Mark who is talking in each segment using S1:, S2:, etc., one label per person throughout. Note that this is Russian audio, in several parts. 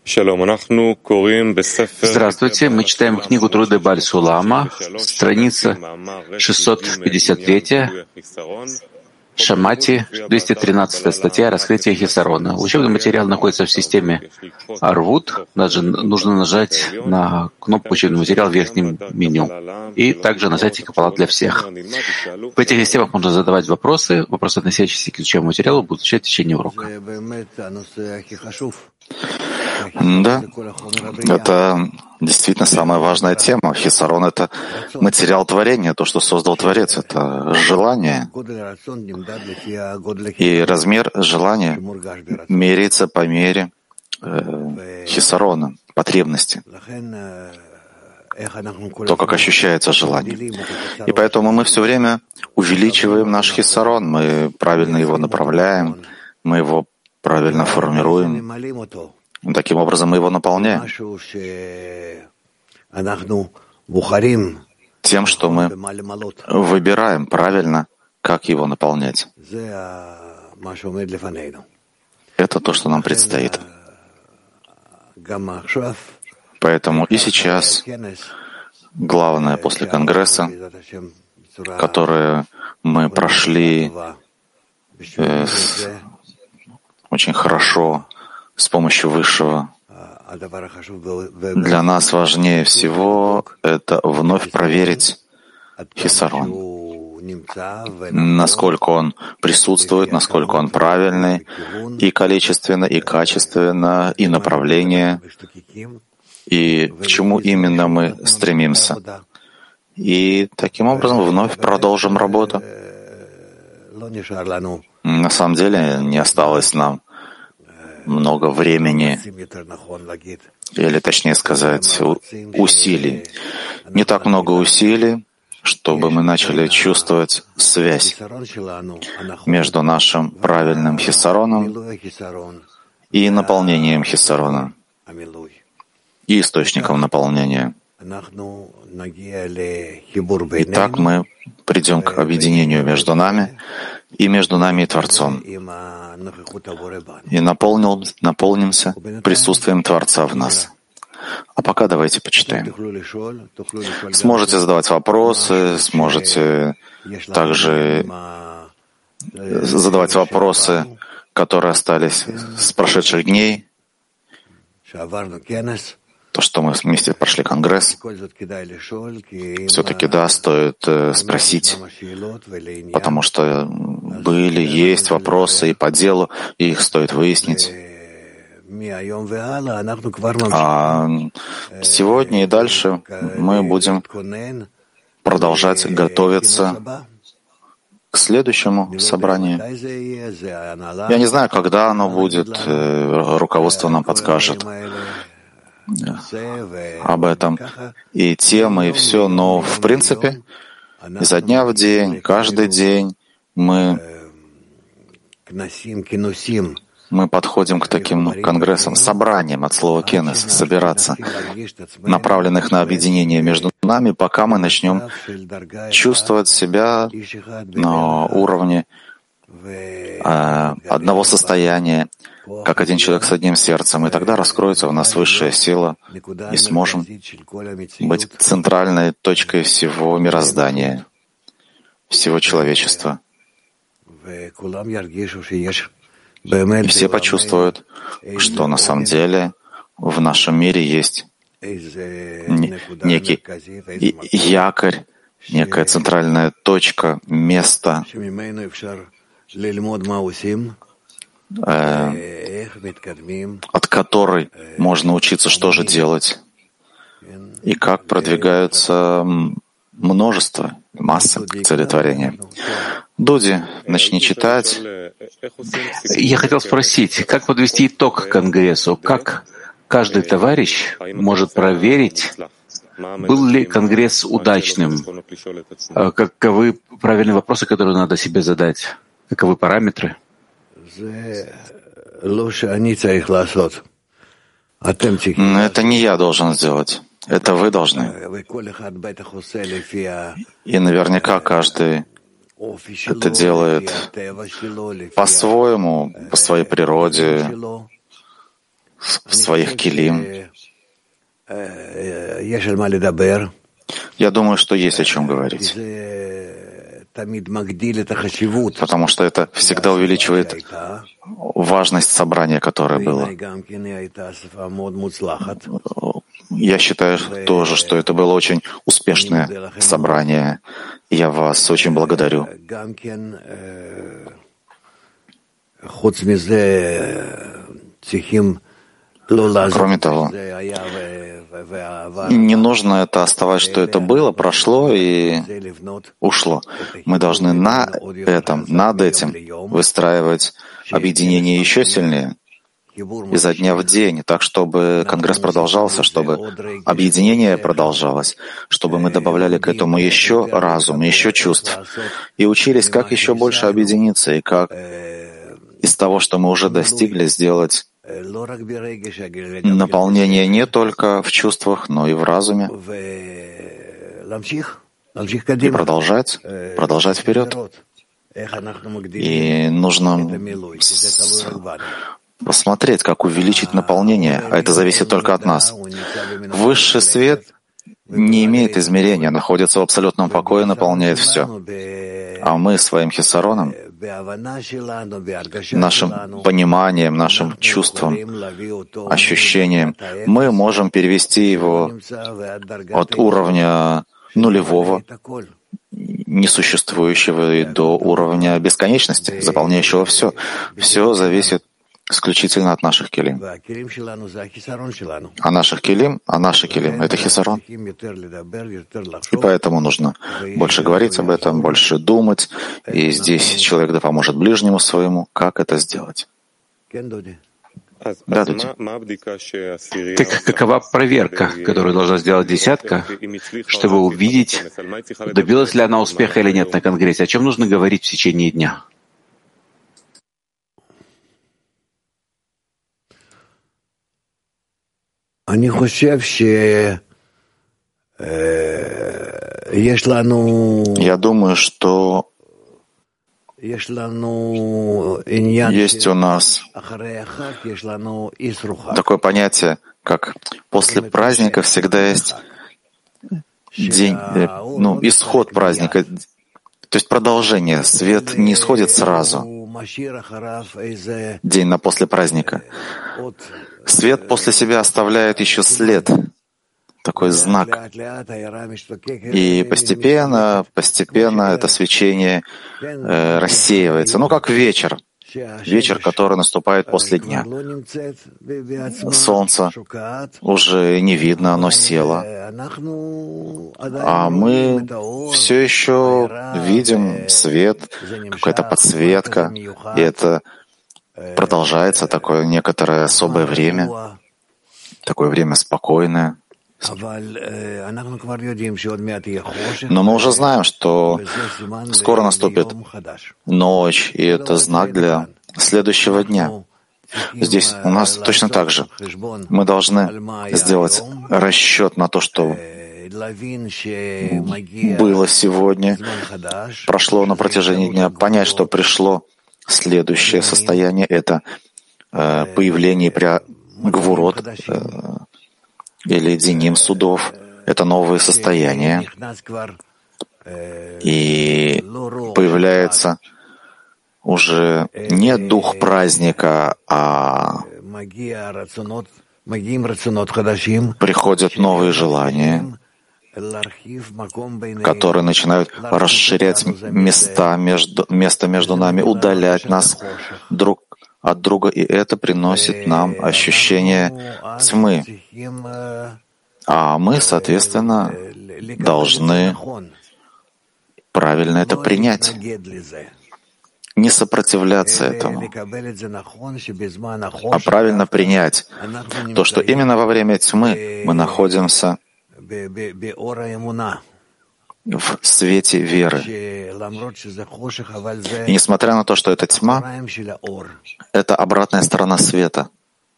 S1: Здравствуйте, мы читаем книгу Труды Баль Сулама, страница 653, Шамати, 213 статья «Раскрытие Хисарона». Учебный материал находится в системе Арвуд. Даже нужно нажать на кнопку «Учебный материал» в верхнем меню. И также на сайте Каббала для всех. В этих системах можно задавать вопросы. Вопросы, относящиеся к изучаемому материалу, будут отвечать в течение урока.
S2: Да, это действительно самая важная тема. Хисарон — это материал творения, то, что создал Творец, это желание. И размер желания меряется по мере хисарона, потребности, то, как ощущается желание. И поэтому мы все время увеличиваем наш хисарон, мы правильно его направляем, мы его правильно формируем. Таким образом, мы его наполняем тем, что мы выбираем правильно, как его наполнять. Это то, что нам предстоит. Поэтому и сейчас главное после Конгресса, который мы прошли очень хорошо, с помощью Высшего. Для нас важнее всего это вновь проверить хисарон, насколько он присутствует, насколько он правильный и количественно, и качественно, и направление, и к чему именно мы стремимся. И таким образом вновь продолжим работу. На самом деле не осталось нам много времени, или точнее сказать, усилий. Не так много усилий, чтобы мы начали чувствовать связь между нашим правильным хисароном и наполнением хисарона, и источником наполнения. И так мы придем к объединению между нами и Творцом, и наполнимся присутствием Творца в нас. А пока давайте почитаем. Сможете задавать вопросы, сможете также задавать вопросы, которые остались с прошедших дней, то, что мы вместе прошли Конгресс. Все-таки, да, стоит спросить, потому что есть вопросы и по делу, и их стоит выяснить. А сегодня и дальше мы будем продолжать готовиться к следующему собранию. Я не знаю, когда оно будет, руководство нам подскажет об этом, и темы, и все, но в принципе изо дня в день, каждый день мы подходим к таким конгрессам, собраниям от слова «кенес», собираться, направленных на объединение между нами, пока мы начнем чувствовать себя на уровне одного состояния, как один человек с одним сердцем, и тогда раскроется в нас высшая сила, и сможем быть центральной точкой всего мироздания, всего человечества. И все почувствуют, что на самом деле в нашем мире есть некий якорь, некая центральная точка, место, от которой можно учиться, что же делать и как продвигаются множество, масса целетворения. Дуди, начни читать.
S1: Я хотел спросить, как подвести итог Конгрессу? Как каждый товарищ может проверить, был ли Конгресс удачным? Каковы правильные вопросы, которые надо себе задать? Каковы параметры?
S2: Это не я должен сделать. Это вы должны. И наверняка каждый это делает по-своему, по своей природе, в своих келим. Я думаю, что есть о чем говорить, потому что это всегда увеличивает важность собрания, которое было. Я считаю тоже, что это было очень успешное собрание. Я вас очень благодарю. Кроме того, не нужно это оставать, что это было, прошло и ушло. Мы должны над этим выстраивать объединение еще сильнее, изо дня в день, так, чтобы Конгресс продолжался, чтобы объединение продолжалось, чтобы мы добавляли к этому еще разум, еще чувств, и учились, как еще больше объединиться, и как из того, что мы уже достигли, сделать наполнение не только в чувствах, но и в разуме. И продолжать вперед. И нужно посмотреть, как увеличить наполнение, а это зависит только от нас. Высший свет не имеет измерения, находится в абсолютном покое, наполняет все. А мы своим хисароном, нашим пониманием, нашим чувством, ощущением, мы можем перевести его от уровня нулевого, несуществующего, и до уровня бесконечности, заполняющего все. Все зависит исключительно от наших келим. А наши келим — это хисарон. И поэтому нужно больше говорить об этом, больше думать. И здесь человек да поможет ближнему своему. Как это сделать? Да, Дуди.
S1: Так какова проверка, которую должна сделать десятка, чтобы увидеть, добилась ли она успеха или нет на Конгрессе? О чем нужно говорить в течение дня?
S3: Я
S2: думаю, что есть у нас такое понятие, как после праздника всегда есть день, исход праздника, то есть продолжение. Свет не исходит сразу, день на после праздника. Свет после себя оставляет еще след, такой знак. И постепенно это свечение рассеивается. Как вечер, который наступает после дня. Солнце уже не видно, оно село. А мы все еще видим свет, какая-то подсветка, и это продолжается такое некоторое особое время, такое время спокойное. Но мы уже знаем, что скоро наступит ночь, и это знак для следующего дня. Здесь у нас точно так же. Мы должны сделать расчет на то, что было сегодня, прошло на протяжении дня, понять, что пришло следующее состояние, это появление гвурот или диним судов, это новые состояния, и появляется уже не дух праздника, а приходят новые желания, которые начинают расширять место между нами, удалять нас друг от друга, и это приносит нам ощущение тьмы. А мы, соответственно, должны правильно это принять, не сопротивляться этому, а правильно принять то, что именно во время тьмы мы находимся в свете веры. И несмотря на то, что это тьма, это обратная сторона света.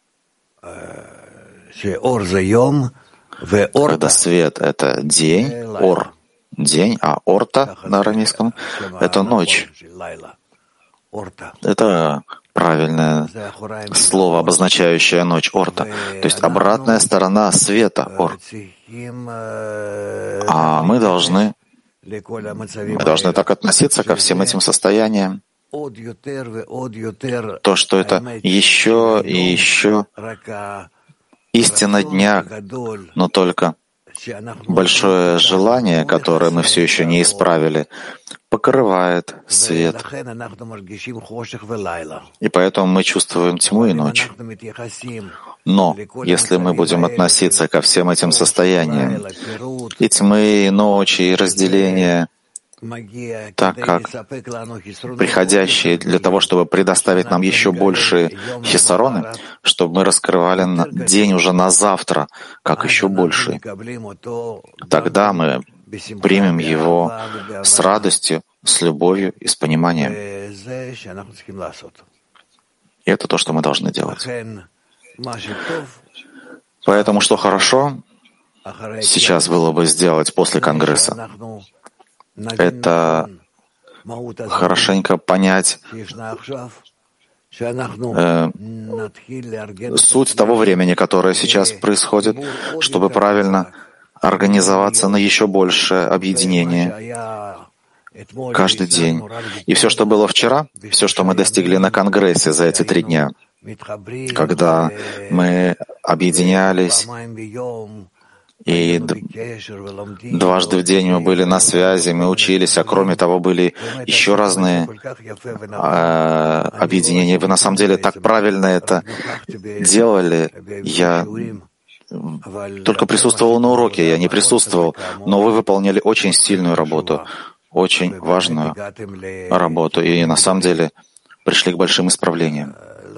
S2: Когда свет — это день, день, а орта на арамейском — это ночь. Это правильное слово, обозначающее ночь, орта, то есть обратная сторона света, ор. А мы должны так относиться ко всем этим состояниям, то, что это еще и еще истина дня, но только большое желание, которое мы все еще не исправили, покрывает свет. И поэтому мы чувствуем тьму и ночь. Но если мы будем относиться ко всем этим состояниям, и тьмы, и ночи, и разделения, так как приходящие для того, чтобы предоставить нам еще большие хисароны, чтобы мы раскрывали день уже на завтра, как еще больше, тогда мы примем его с радостью, с любовью и с пониманием. И это то, что мы должны делать. Поэтому, что хорошо сейчас было бы сделать после Конгресса, это хорошенько понять суть того времени, которое сейчас происходит, чтобы правильно организоваться на еще большее объединение каждый день. И все, что было вчера, все, что мы достигли на Конгрессе за эти 3 дня, когда мы объединялись, и дважды в день мы были на связи, мы учились, а кроме того были еще разные объединения. Вы на самом деле так правильно это делали. Я только присутствовал на уроке, я не присутствовал, но вы выполняли очень сильную работу, очень важную работу, и на самом деле пришли к большим исправлениям.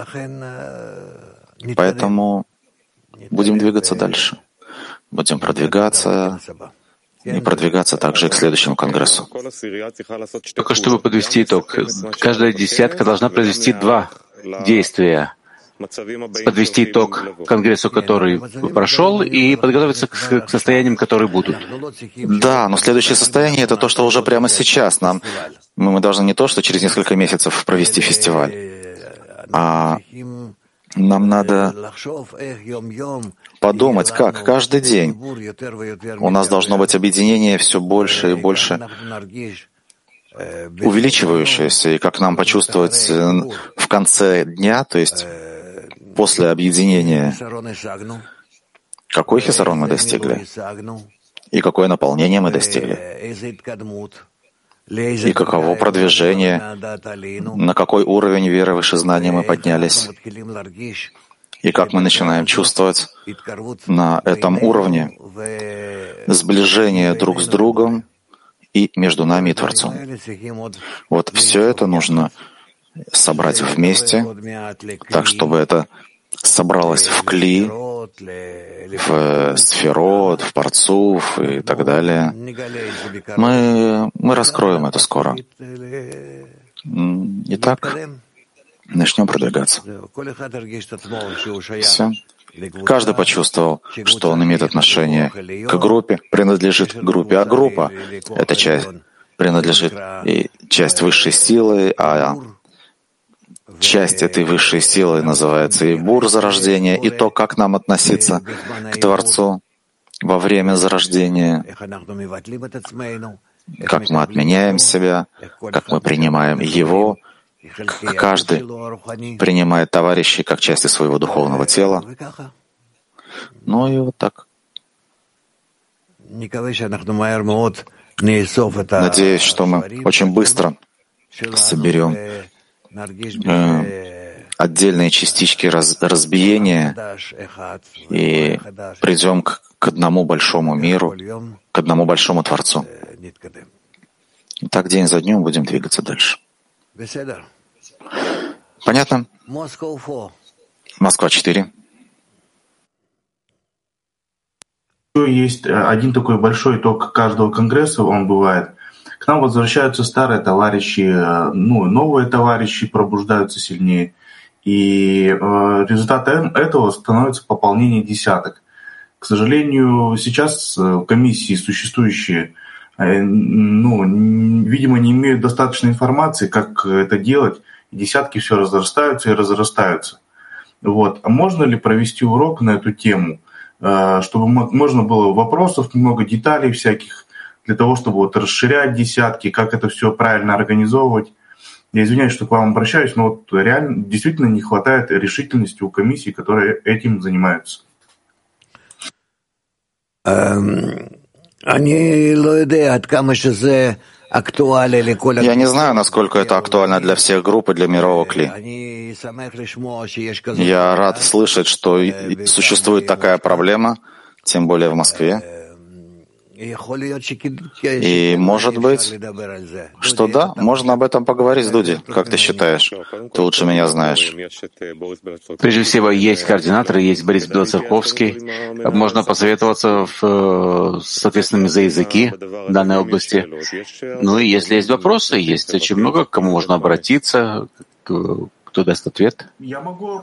S2: Поэтому будем двигаться дальше. Будем продвигаться и продвигаться также и к следующему Конгрессу.
S1: Только чтобы подвести итог, каждая десятка должна произвести 2 действия. Подвести итог Конгрессу, который прошел, и подготовиться к состояниям, которые будут.
S2: Да, но следующее состояние — это то, что уже прямо сейчас. Мы должны не то, что через несколько месяцев провести фестиваль, а нам надо подумать, как каждый день у нас должно быть объединение все больше и больше увеличивающееся, и как нам почувствовать в конце дня, то есть после объединения, какой хисарон мы достигли, и какое наполнение мы достигли, и каково продвижение, на какой уровень веры выше знания мы поднялись, и как мы начинаем чувствовать на этом уровне сближение друг с другом и между нами и Творцом. Вот все это нужно собрать вместе, так, чтобы это собралось в кли, в сферот, в парцуф и так далее. Мы раскроем это скоро. Итак, начнем продвигаться. Все. Каждый почувствовал, что он имеет отношение к группе, принадлежит к группе, а группа — это часть, принадлежит и часть высшей силы, а часть этой высшей силы называется и бур зарождения, и то, как нам относиться к Творцу во время зарождения, как мы отменяем себя, как мы принимаем Его, как каждый принимает товарищей как части своего духовного тела. Ну и вот так. Надеюсь, что мы очень быстро соберем отдельные частички разбиения и придем к одному большому миру, к одному большому Творцу. И так день за днем будем двигаться дальше. Понятно? Москва 4.
S3: Есть один такой большой итог каждого конгресса, он бывает. К нам возвращаются старые товарищи, новые товарищи пробуждаются сильнее. И результатом этого становится пополнение десяток. К сожалению, сейчас комиссии существующие, видимо, не имеют достаточной информации, как это делать. и десятки все разрастаются и разрастаются. Вот. А можно ли провести урок на эту тему, чтобы можно было вопросов, много деталей всяких, для того, чтобы вот расширять десятки, как это все правильно организовывать? Я извиняюсь, что к вам обращаюсь, но вот реально действительно не хватает решительности у комиссий, которые этим занимаются.
S2: Я не знаю, насколько это актуально для всех групп и для мирового кли. Я рад слышать, что существует такая проблема, тем более в Москве. И может быть, что да, можно об этом поговорить, Дуди. Как ты считаешь? Ты лучше меня знаешь.
S1: Прежде всего, есть координаторы, есть Борис Белоцерковский. Можно посоветоваться с ответственными за языки в данной области. Ну и если есть вопросы, есть очень много, к кому можно обратиться, кто даст ответ.
S3: Я могу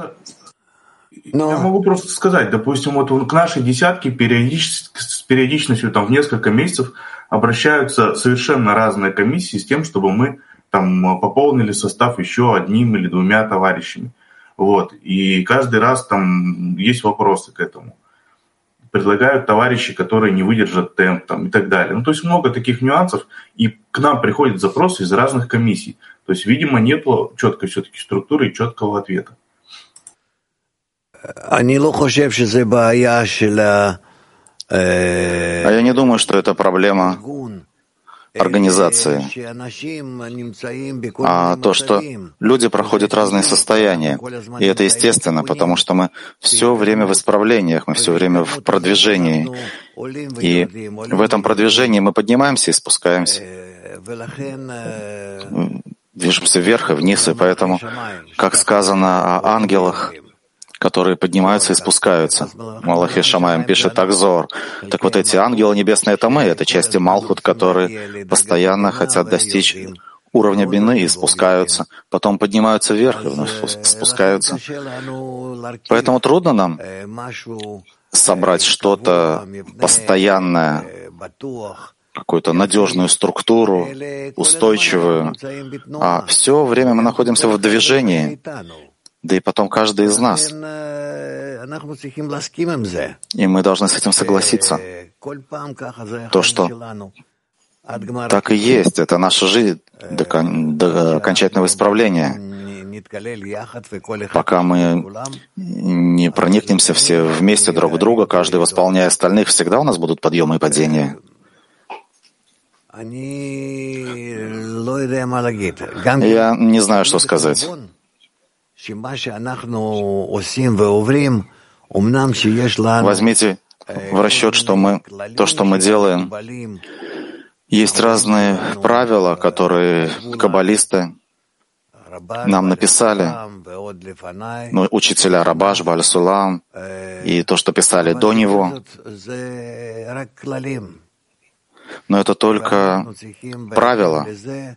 S3: просто сказать, допустим, вот к нашей десятке с периодичностью там, в несколько месяцев обращаются совершенно разные комиссии с тем, чтобы мы там пополнили состав еще одним или двумя товарищами. Вот. И каждый раз там есть вопросы к этому. Предлагают товарищи, которые не выдержат темп там, и так далее. Ну, то есть много таких нюансов, и к нам приходят запросы из разных комиссий. То есть, видимо, нет четкой все-таки структуры и четкого ответа.
S2: А я не думаю, что это проблема организации, а то, что люди проходят разные состояния. И это естественно, потому что мы все время в исправлениях, мы все время в продвижении. И в этом продвижении мы поднимаемся и спускаемся. Движемся вверх и вниз, и поэтому, как сказано о ангелах, которые поднимаются и спускаются. Малахи Шамаем пишет Акзор. Так вот эти ангелы небесные — это мы, это части Малхут, которые постоянно хотят достичь уровня бины и спускаются, потом поднимаются вверх и вновь спускаются. Поэтому трудно нам собрать что-то постоянное, какую-то надежную структуру, устойчивую, а все время мы находимся в движении. Да и потом каждый из нас. И мы должны с этим согласиться. То, что так и есть, это наша жизнь до окончательного исправления. Пока мы не проникнемся все вместе друг в друга, каждый восполняя остальных, всегда у нас будут подъемы и падения. Я не знаю, что сказать. Возьмите в расчет, что то, что мы делаем, есть разные правила, которые каббалисты нам написали, учителя Рабаш, Бааль Сулам, и то, что писали до него. Но это только правила.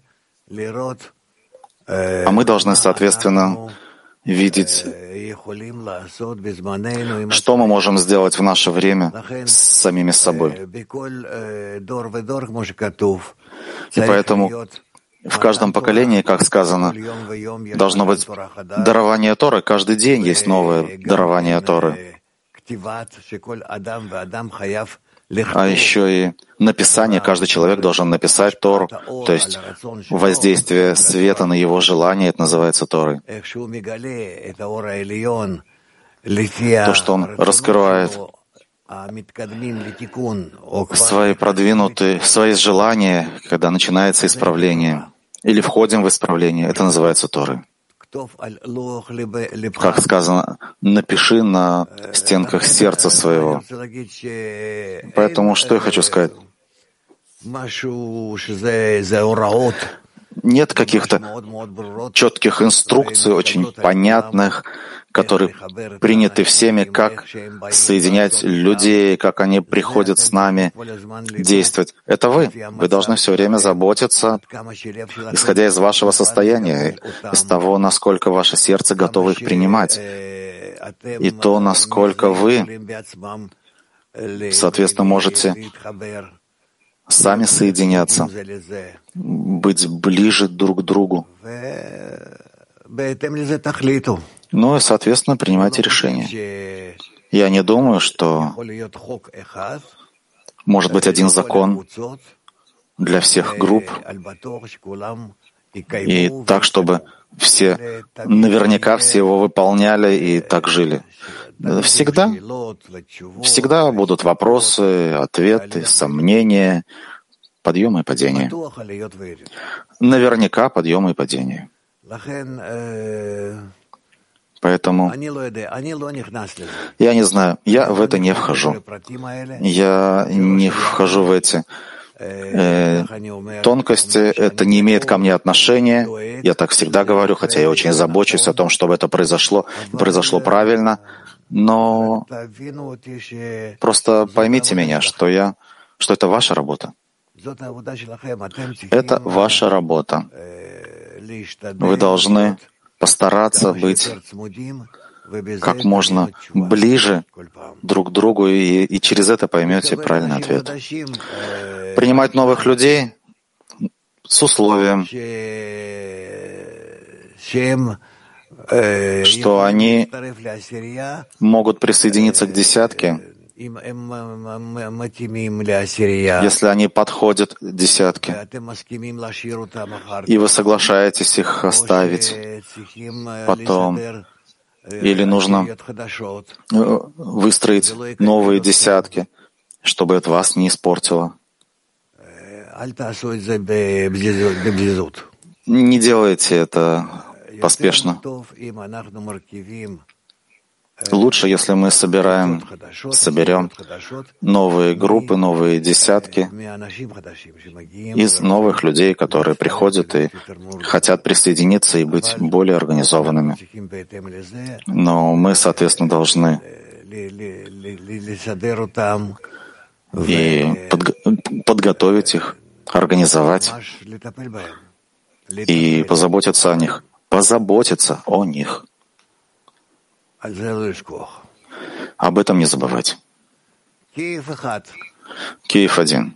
S2: А мы должны, соответственно, видеть, что мы можем сделать в наше время с самими собой. И поэтому в каждом поколении, как сказано, должно быть дарование Торы. Каждый день есть новое дарование Торы. А еще и написание, каждый человек должен написать Тору, то есть воздействие света на его желание, это называется Торой. То, что он раскрывает свои желания, когда начинается исправление, или входим в исправление, это называется Торой. Как сказано, напиши на стенках сердца своего. Поэтому что я хочу сказать? Нет каких-то четких инструкций, очень понятных, которые приняты всеми, как соединять людей, как они приходят с нами действовать. Это вы. Вы должны все время заботиться, исходя из вашего состояния, из того, насколько ваше сердце готово их принимать, и то, насколько вы, соответственно, можете сами соединяться, быть ближе друг к другу. Ну и, соответственно, принимайте решение. Я не думаю, что может быть один закон для всех групп, и так, чтобы все, наверняка все его выполняли и так жили. Всегда будут вопросы, ответы, сомнения, подъемы и падения. Наверняка подъемы и падения. Поэтому я не знаю, я в это не вхожу. Я не вхожу в эти тонкости, это не имеет ко мне отношения. Я так всегда говорю, хотя я очень забочусь о том, чтобы это произошло правильно. Но просто поймите меня, что это ваша работа. Это ваша работа. Вы должны постараться быть как можно ближе друг к другу, и через это поймете правильный ответ. Принимать новых людей с условием, что они могут присоединиться к десятке, если они подходят к десятке, и вы соглашаетесь их оставить потом, или нужно выстроить новые десятки, чтобы это вас не испортило. Не делайте это поспешно. Лучше, если мы соберем новые группы, новые десятки из новых людей, которые приходят и хотят присоединиться и быть более организованными. Но мы, соответственно, должны и подготовить их, организовать и позаботиться о них. Позаботиться о них. Об этом не забывать. Киев 1.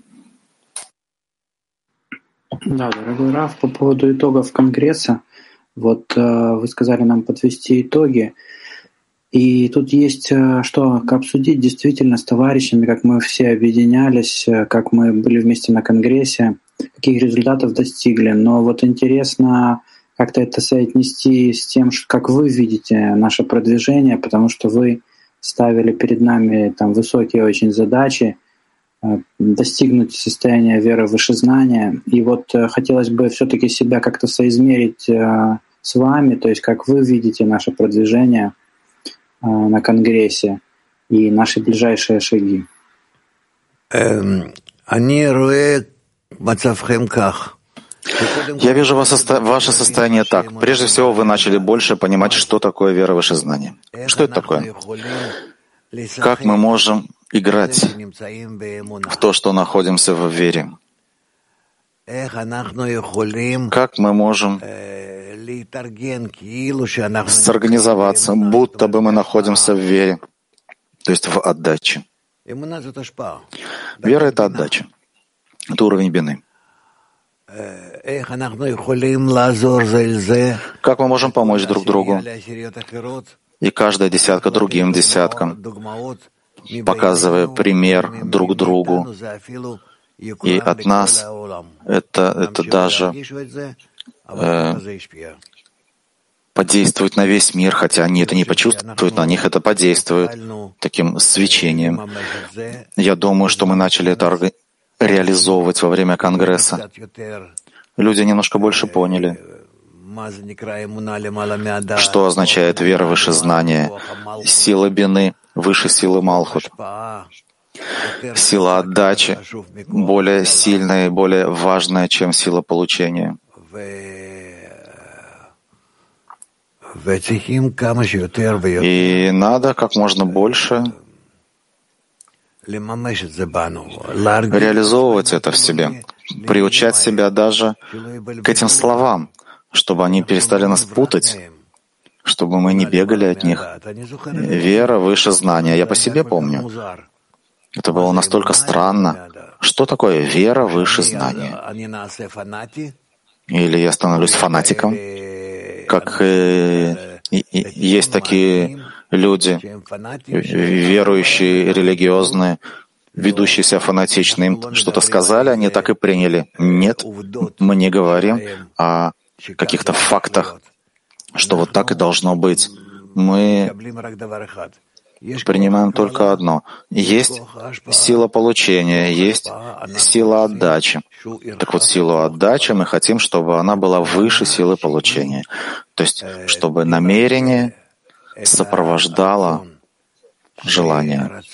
S4: Да, дорогой Рав, по поводу итогов Конгресса. Вот вы сказали нам подвести итоги. И тут есть что обсудить действительно с товарищами, как мы все объединялись, как мы были вместе на Конгрессе, каких результатов достигли. Но вот интересно как-то это соотнести с тем, как вы видите наше продвижение, потому что вы ставили перед нами там высокие очень задачи, достигнуть состояния веры вышезнания. И вот хотелось бы все-таки себя как-то соизмерить с вами, то есть как вы видите наше продвижение на Конгрессе и наши ближайшие шаги.
S2: Я вижу ваше состояние так. Прежде всего, вы начали больше понимать, что такое вера вышезнания. Что это такое? Как мы можем играть в то, что находимся в вере? Как мы можем сорганизоваться, будто бы мы находимся в вере, то есть в отдаче. Вера — это отдача. Это уровень бины. Как мы можем помочь друг другу? И каждая десятка другим десяткам, показывая пример друг другу. И от нас это даже подействует на весь мир, хотя они это не почувствуют, на них это подействует таким свечением. Я думаю, что мы начали это реализовывать во время Конгресса. Люди немножко больше поняли, что означает вера выше знания, сила бины выше силы Малхут, сила отдачи более сильная и более важная, чем сила получения. И надо как можно больше реализовывать это в себе, приучать себя даже к этим словам, чтобы они перестали нас путать, чтобы мы не бегали от них. Вера выше знания. Я по себе помню. Это было настолько странно. Что такое вера выше знания? Или я становлюсь фанатиком, как есть такие люди, верующие, религиозные, ведущие себя фанатично. Им что-то сказали, они так и приняли. Нет, мы не говорим о каких-то фактах, что вот так и должно быть. Мы принимаем только одно. Есть сила получения, есть сила отдачи. Так вот, силу отдачи мы хотим, чтобы она была выше силы получения. То есть, чтобы намерение сопровождало желание.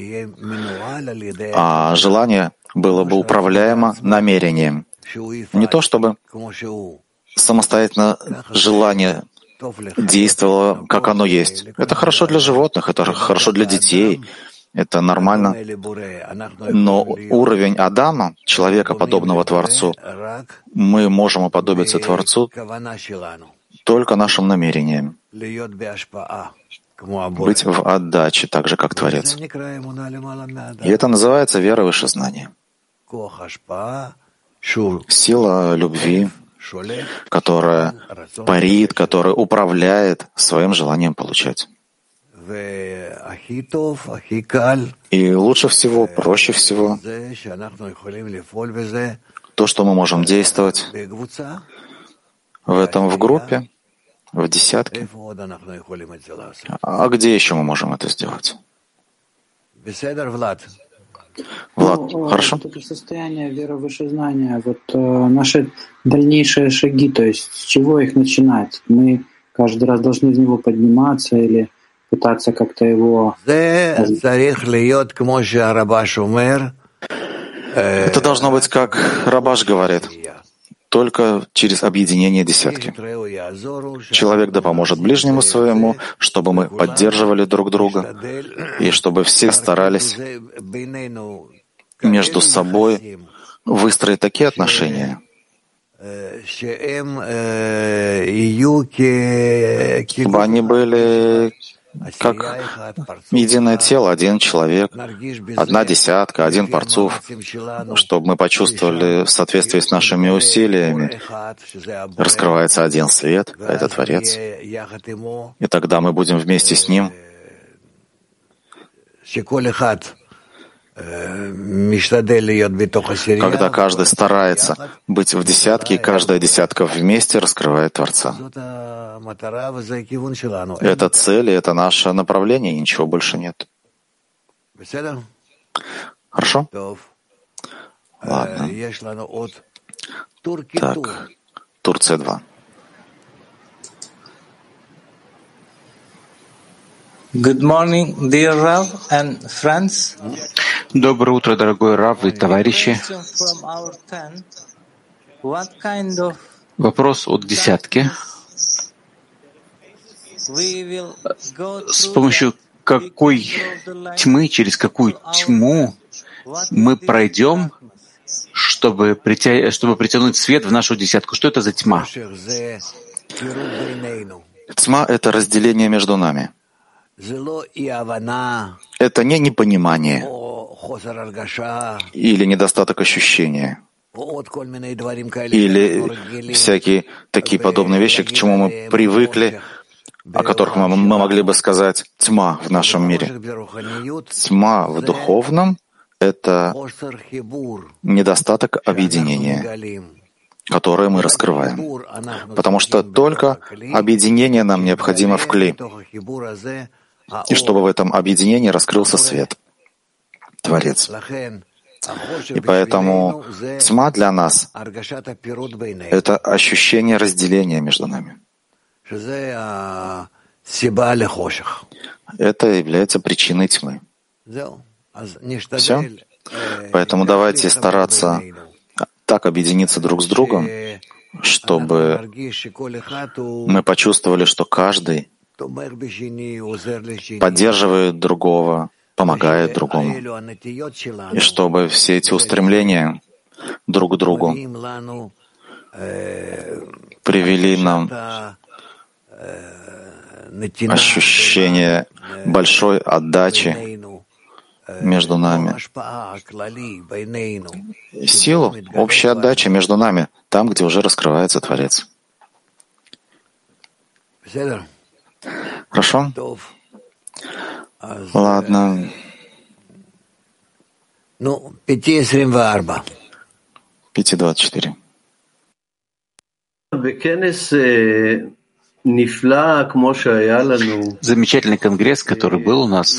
S2: А желание было бы управляемо намерением. Не то, чтобы самостоятельно желание действовало, как оно есть. Это хорошо для животных, это хорошо для детей, это нормально. Но уровень Адама, человека, подобного Творцу, мы можем уподобиться Творцу только нашим намерением. Быть в отдаче, так же, как Творец. И это называется вера выше знания. Сила любви, которая парит, которая управляет своим желанием получать. И лучше всего, проще всего, то, что мы можем действовать в этом в группе, в десятке. А где еще мы можем это сделать? Влад, хорошо?
S4: Вот это состояние веры выше знания, вот наши дальнейшие шаги, то есть с чего их начинать? Мы каждый раз должны из него подниматься или пытаться как-то его...
S2: Это должно быть, как Рабаш говорит, только через объединение десятки. Человек да поможет ближнему своему, чтобы мы поддерживали друг друга, и чтобы все старались между собой выстроить такие отношения, чтобы они были как единое тело, один человек, одна десятка, один парцуф, чтобы мы почувствовали в соответствии с нашими усилиями, раскрывается один свет, а это Творец. И тогда мы будем вместе с Ним. Когда каждый старается быть в десятке, и каждая десятка вместе раскрывает Творца. Это цель, и это наше направление, и ничего больше нет. Хорошо? Ладно. Так, Турция 2.
S5: Good morning, dear Rav and friends.
S1: Доброе утро, дорогой Рав и товарищи. Вопрос от десятки. С помощью какой тьмы, через какую тьму мы пройдем, чтобы притянуть свет в нашу десятку? Что это за тьма?
S2: Тьма — это разделение между нами. Это не непонимание или недостаток ощущения, или всякие такие подобные вещи, к чему мы привыкли, о которых мы могли бы сказать тьма в нашем мире. Тьма в духовном — это недостаток объединения, которое мы раскрываем. Потому что только объединение нам необходимо в кли. И чтобы в этом объединении раскрылся свет, Творец. И поэтому тьма для нас — это ощущение разделения между нами. Это является причиной тьмы. Все? Поэтому давайте стараться так объединиться друг с другом, чтобы мы почувствовали, что каждый поддерживает другого, помогает другому. И чтобы все эти устремления друг к другу привели нам ощущение большой отдачи между нами, силу общей отдачи между нами, там, где уже раскрывается Творец. Хорошо? Ладно. 5:24.
S1: Замечательный конгресс, который был у нас.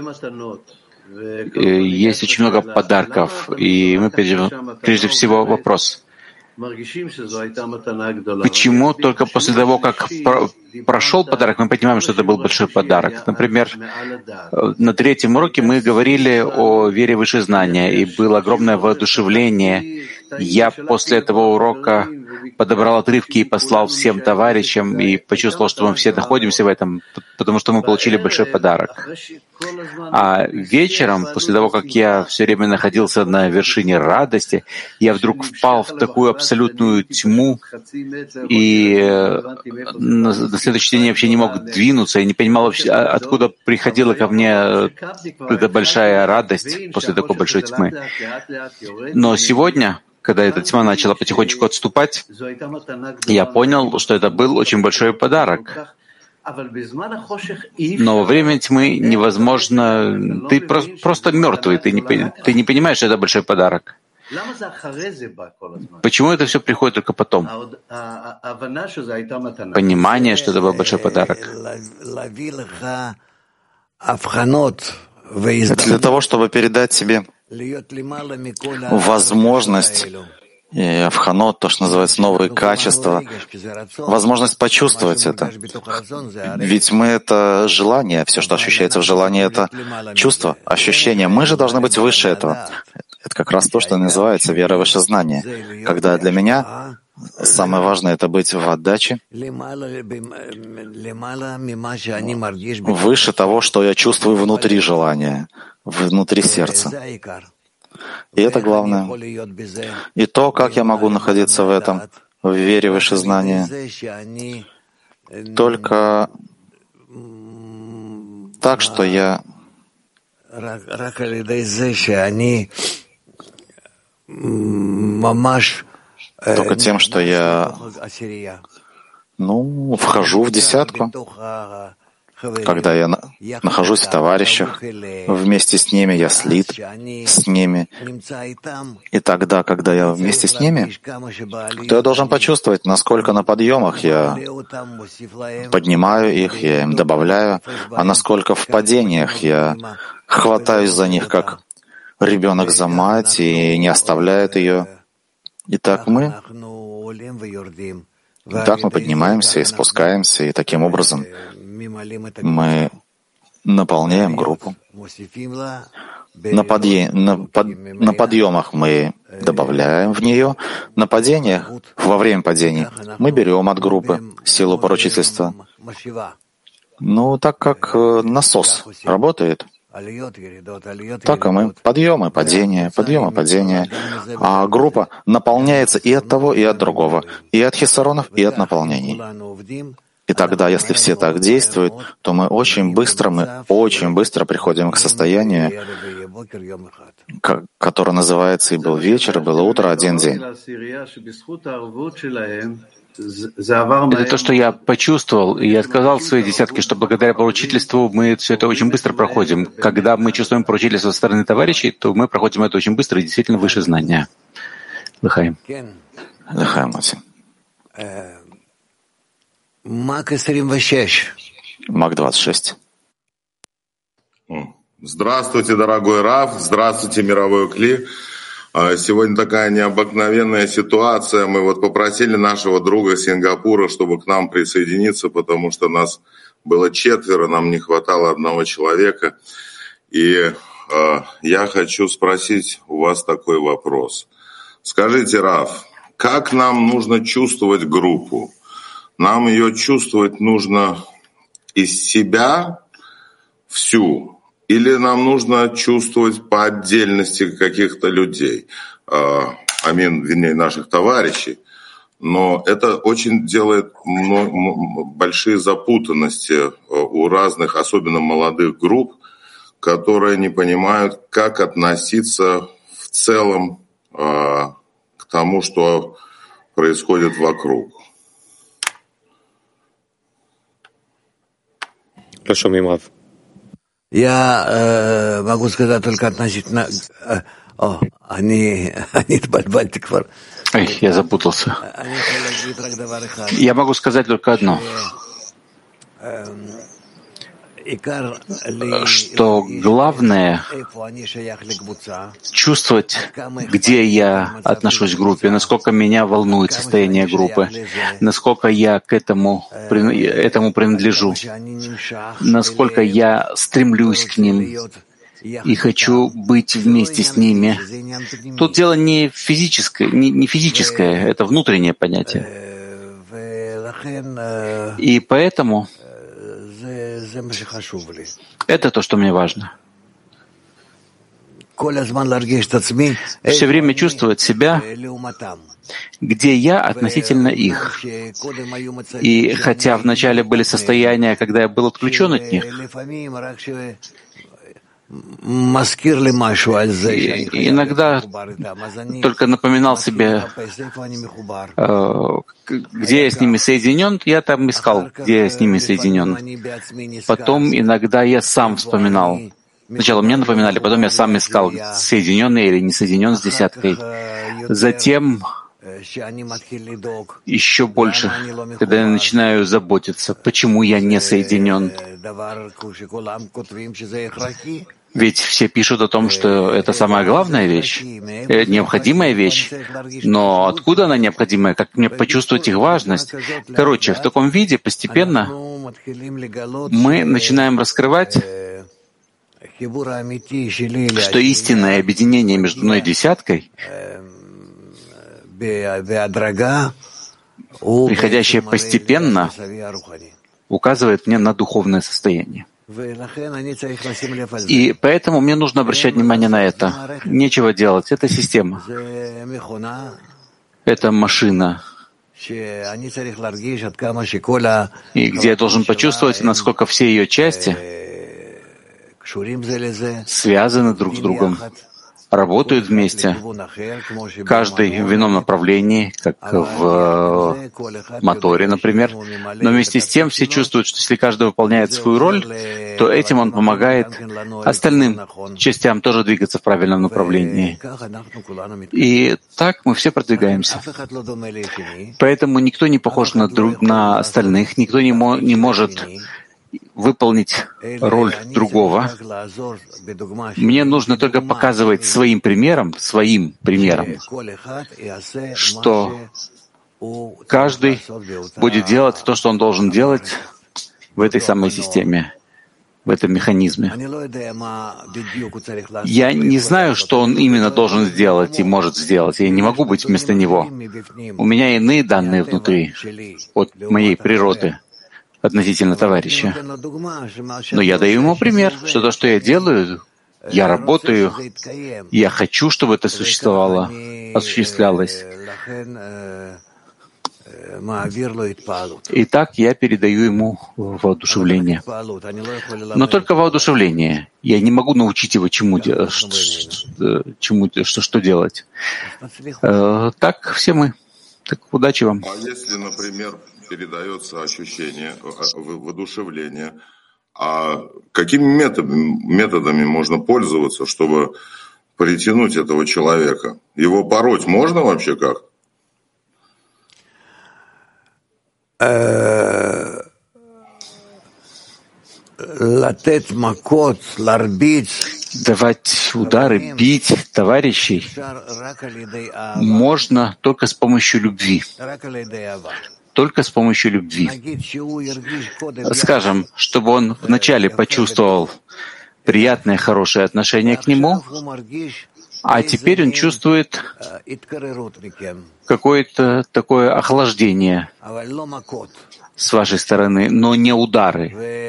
S1: Есть очень много подарков. И мы прежде всего вопрос. Почему только после того, как прошел подарок, мы понимаем, что это был большой подарок? Например, на третьем уроке мы говорили о вере выше знания, и было огромное воодушевление. Я после этого урока подобрал отрывки и послал всем товарищам, и почувствовал, что мы все находимся в этом, потому что мы получили большой подарок. А вечером, после того, как я все время находился на вершине радости, я вдруг впал в такую абсолютную тьму, и на следующий день я вообще не мог двинуться, и не понимал вообще, откуда приходила ко мне эта большая радость после такой большой тьмы. Но сегодня, когда эта тьма начала потихонечку отступать, я понял, что это был очень большой подарок. Но во время тьмы невозможно... Ты просто мертвый, ты не понимаешь, что это большой подарок. Почему это все приходит только потом? Понимание, что это был большой подарок.
S2: Это для того, чтобы передать себе возможность, авханот, то, что называется, новые качества, возможность почувствовать это. Ведь мы — это желание, все, что ощущается в желании, это чувство, ощущение. Мы же должны быть выше этого. Это как раз то, что называется вера выше знания. Когда для меня самое важное — это быть в отдаче выше того, что я чувствую внутри желания, внутри сердца. И это главное. И то, как я могу находиться в этом, в вере выше знания, только так, что я только тем, что я вхожу в десятку, когда я нахожусь в товарищах, вместе с ними я слит с ними. И тогда, когда я вместе с ними, то я должен почувствовать, насколько на подъемах я поднимаю их, я им добавляю, а насколько в падениях я хватаюсь за них, как ребенок за мать, и не оставляет ее. И так мы поднимаемся и спускаемся, и таким образом мы наполняем группу. На подъемах мы добавляем в нее, на падениях, во время падений, мы берем от группы силу поручительства. Так как насос работает, так и мы. Подъемы, падения, А группа наполняется и от того, и от другого, и от хиссаронов, и от наполнений. И тогда, если все так действуют, то мы очень быстро приходим к состоянию, которое называется и был вечер, и было утро, один день.
S1: Это то, что я почувствовал, и я сказал в своей десятке, что благодаря поручительству мы все это очень быстро проходим. Когда мы чувствуем поручительство со стороны товарищей, то мы проходим это очень быстро и действительно выше знания. Лыхаем.
S2: Лыхаем, Мати. Мак 26.
S6: Здравствуйте, дорогой Рав, здравствуйте, мировой Кли. Сегодня такая необыкновенная ситуация. Мы попросили нашего друга Сингапура, чтобы к нам присоединиться, потому что нас было 4, нам не хватало одного человека. И я хочу спросить у вас такой вопрос. Скажите, Рав, как нам нужно чувствовать группу? Нам ее чувствовать нужно из себя всю, или нам нужно чувствовать по отдельности каких-то людей, вернее, наших товарищей. Но это очень делает большие запутанности у разных, особенно молодых групп, которые не понимают, как относиться в целом к тому, что происходит вокруг.
S7: Я могу сказать только относительно...
S1: Эх, я запутался. Я могу сказать только одно, что главное — чувствовать, где я отношусь к группе, насколько меня волнует состояние группы, насколько я к этому принадлежу, насколько я стремлюсь к ним и хочу быть вместе с ними. Тут дело не физическое, это внутреннее понятие. И поэтому это то, что мне важно. Все время чувствовать себя, где я относительно их. И хотя вначале были состояния, когда я был отключен от них, иногда только напоминал себе, где я с ними соединен, я там искал, где я с ними соединен. Потом иногда я сам вспоминал. Сначала мне напоминали, потом я сам искал, соединен я или не соединен с десяткой. Затем еще больше, когда я начинаю заботиться, почему я не соединен. Ведь все пишут о том, что это самая главная вещь, необходимая вещь. Но откуда она необходимая? Как мне почувствовать их важность? Короче, в таком виде постепенно мы начинаем раскрывать, что истинное объединение между мной и десяткой, приходящее постепенно, указывает мне на духовное состояние. И поэтому мне нужно обращать внимание на это. Нечего делать. Это система. Это машина. И где я должен почувствовать, насколько все ее части связаны друг с другом, работают вместе, каждый в ином направлении, как в моторе, например. Но вместе с тем все чувствуют, что если каждый выполняет свою роль, то этим он помогает остальным частям тоже двигаться в правильном направлении. И так мы все продвигаемся. Поэтому никто не похож на остальных, никто не может выполнить роль другого. Мне нужно только показывать своим примером, что каждый будет делать то, что он должен делать в этой самой системе, в этом механизме. Я не знаю, что он именно должен сделать и может сделать. Я не могу быть вместо него. У меня иные данные внутри, от моей природы, относительно товарища. Но я даю ему пример, что то, что я делаю, я работаю, я хочу, чтобы это существовало, осуществлялось. И так я передаю ему воодушевление. Но только воодушевление. Я не могу научить его что делать. Так все мы. Так удачи вам.
S6: А если, например, передается ощущение воодушевления, а какими методами можно пользоваться, чтобы притянуть этого человека? Его пороть можно вообще как?
S1: Давать удары, бить товарищей можно только с помощью любви. Только с помощью любви. Скажем, чтобы он вначале почувствовал приятное, хорошее отношение к нему, а теперь он чувствует какое-то такое охлаждение с вашей стороны, но не удары.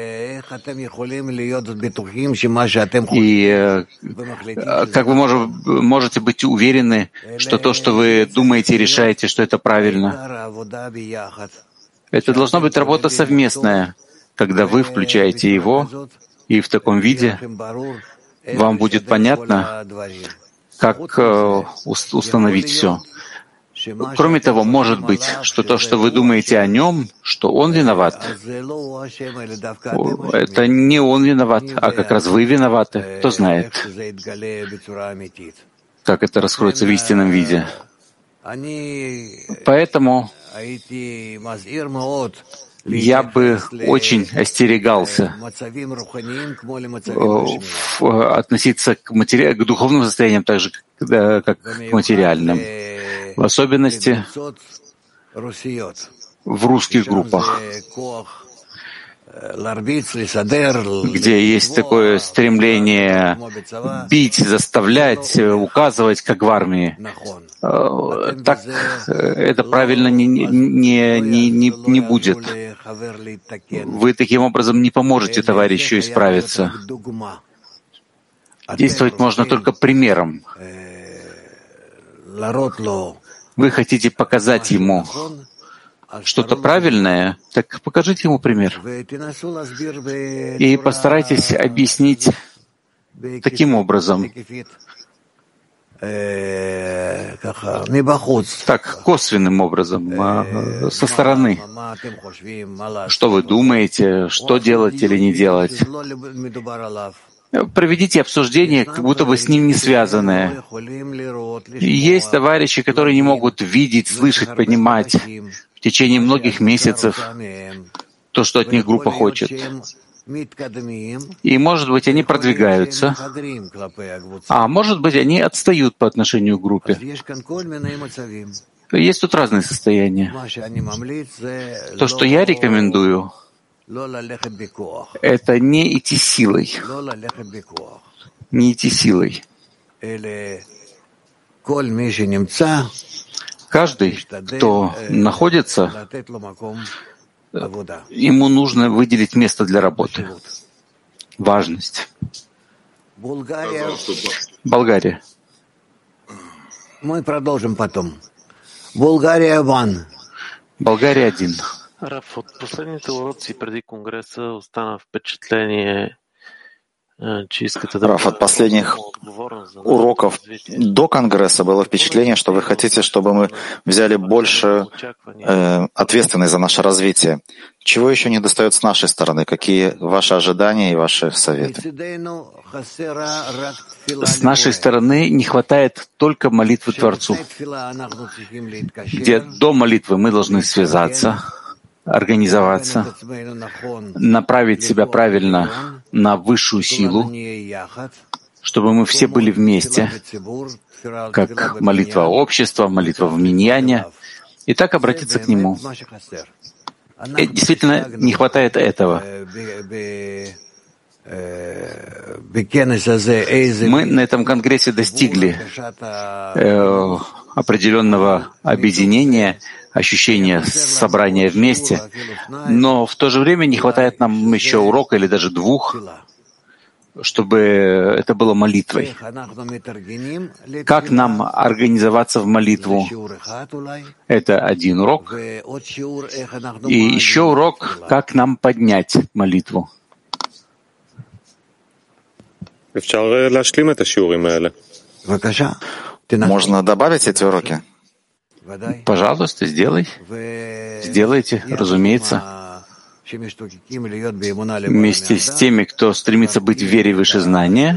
S1: И как вы можете быть уверены, что то, что вы думаете и решаете, что это правильно? Это должна быть работа совместная, когда вы включаете его, и в таком виде вам будет понятно, как установить все. Кроме того, может быть, что то, что вы думаете о нем, что он виноват, это не он виноват, а как раз вы виноваты. Кто знает, как это раскроется в истинном виде. Поэтому я бы очень остерегался относиться к духовным состояниям так же, как к материальным, в особенности в русских группах, где есть такое стремление бить, заставлять, указывать, как в армии. Так это правильно не будет. Вы таким образом не поможете товарищу исправиться. Действовать можно только примером. Вы хотите показать ему что-то правильное, так покажите ему пример. И постарайтесь объяснить таким образом, так, косвенным образом, со стороны. Что вы думаете, что делать или не делать? Проведите обсуждение, как будто бы с ним не связанное. Есть товарищи, которые не могут видеть, слышать, понимать в течение многих месяцев то, что от них группа хочет. И, может быть, они продвигаются, а может быть, они отстают по отношению к группе. Есть тут разные состояния. То, что я рекомендую, это не идти силой. Не идти силой. Каждый, кто находится, ему нужно выделить место для работы. Важность. Болгария.
S7: Мы продолжим потом. Болгария 1.
S1: Болгария 1.
S8: Раф, от последните уроци преди Конгреса остана впечатление, че искате да...
S2: Раф, от последних уроков до Конгресса было впечатление, что вы хотите, чтобы мы взяли больше ответственность за наше развитие. Чего еще не достает с нашей стороны? Какие ваши ожидания и ваши советы?
S1: С нашей стороны не хватает только молитвы Творцу, где до молитвы мы должны связаться, организоваться, направить себя правильно на высшую силу, чтобы мы все были вместе, как молитва общества, молитва в миньяне, и так обратиться к Нему. И действительно, не хватает этого. Мы на этом конгрессе достигли определенного объединения, ощущения собрания вместе, но в то же время не хватает нам еще урока или даже двух, чтобы это было молитвой. Как нам организоваться в молитву? Это один урок. И еще урок, как нам поднять молитву.
S2: Можно добавить эти уроки?
S1: Пожалуйста, сделайте, разумеется, вместе с теми, кто стремится быть в вере выше знания,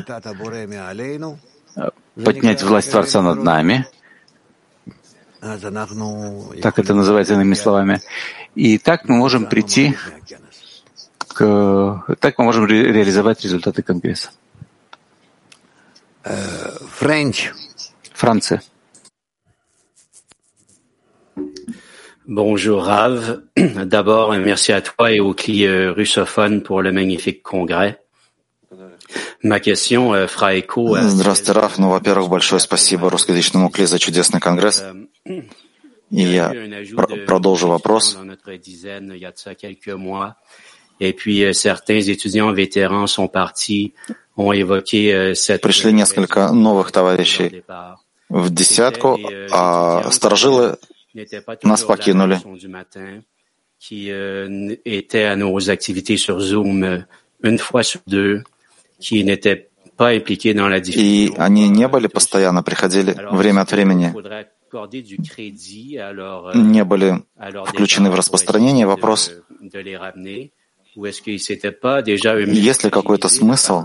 S1: поднять власть Творца над нами, так это называется иными словами, и так мы можем прийти так мы можем реализовать результаты Конгресса. Франция.
S9: Bonjour Rav. D'abord, merci à toi et aux CLI russophones pour le magnifique congrès. Ma question fera écho.
S2: Здравствуйте, Рав. Ну, во-первых, большое спасибо русскоязычному КЛИ за чудесный конгресс. И я продолжу вопрос.
S9: Et puis, certains étudiants vétérans sont partis, ont évoqué cette...
S2: Пришли несколько новых товарищей в десятку, а старожилы нас покинули.
S9: Qui étaient à nos activités sur Zoom une fois sur deux, qui n'étaient pas impliqués dans la discussion.
S2: И они не были постоянно, приходили время от времени. не были включены в распространение. Вопрос, есть ли какой-то смысл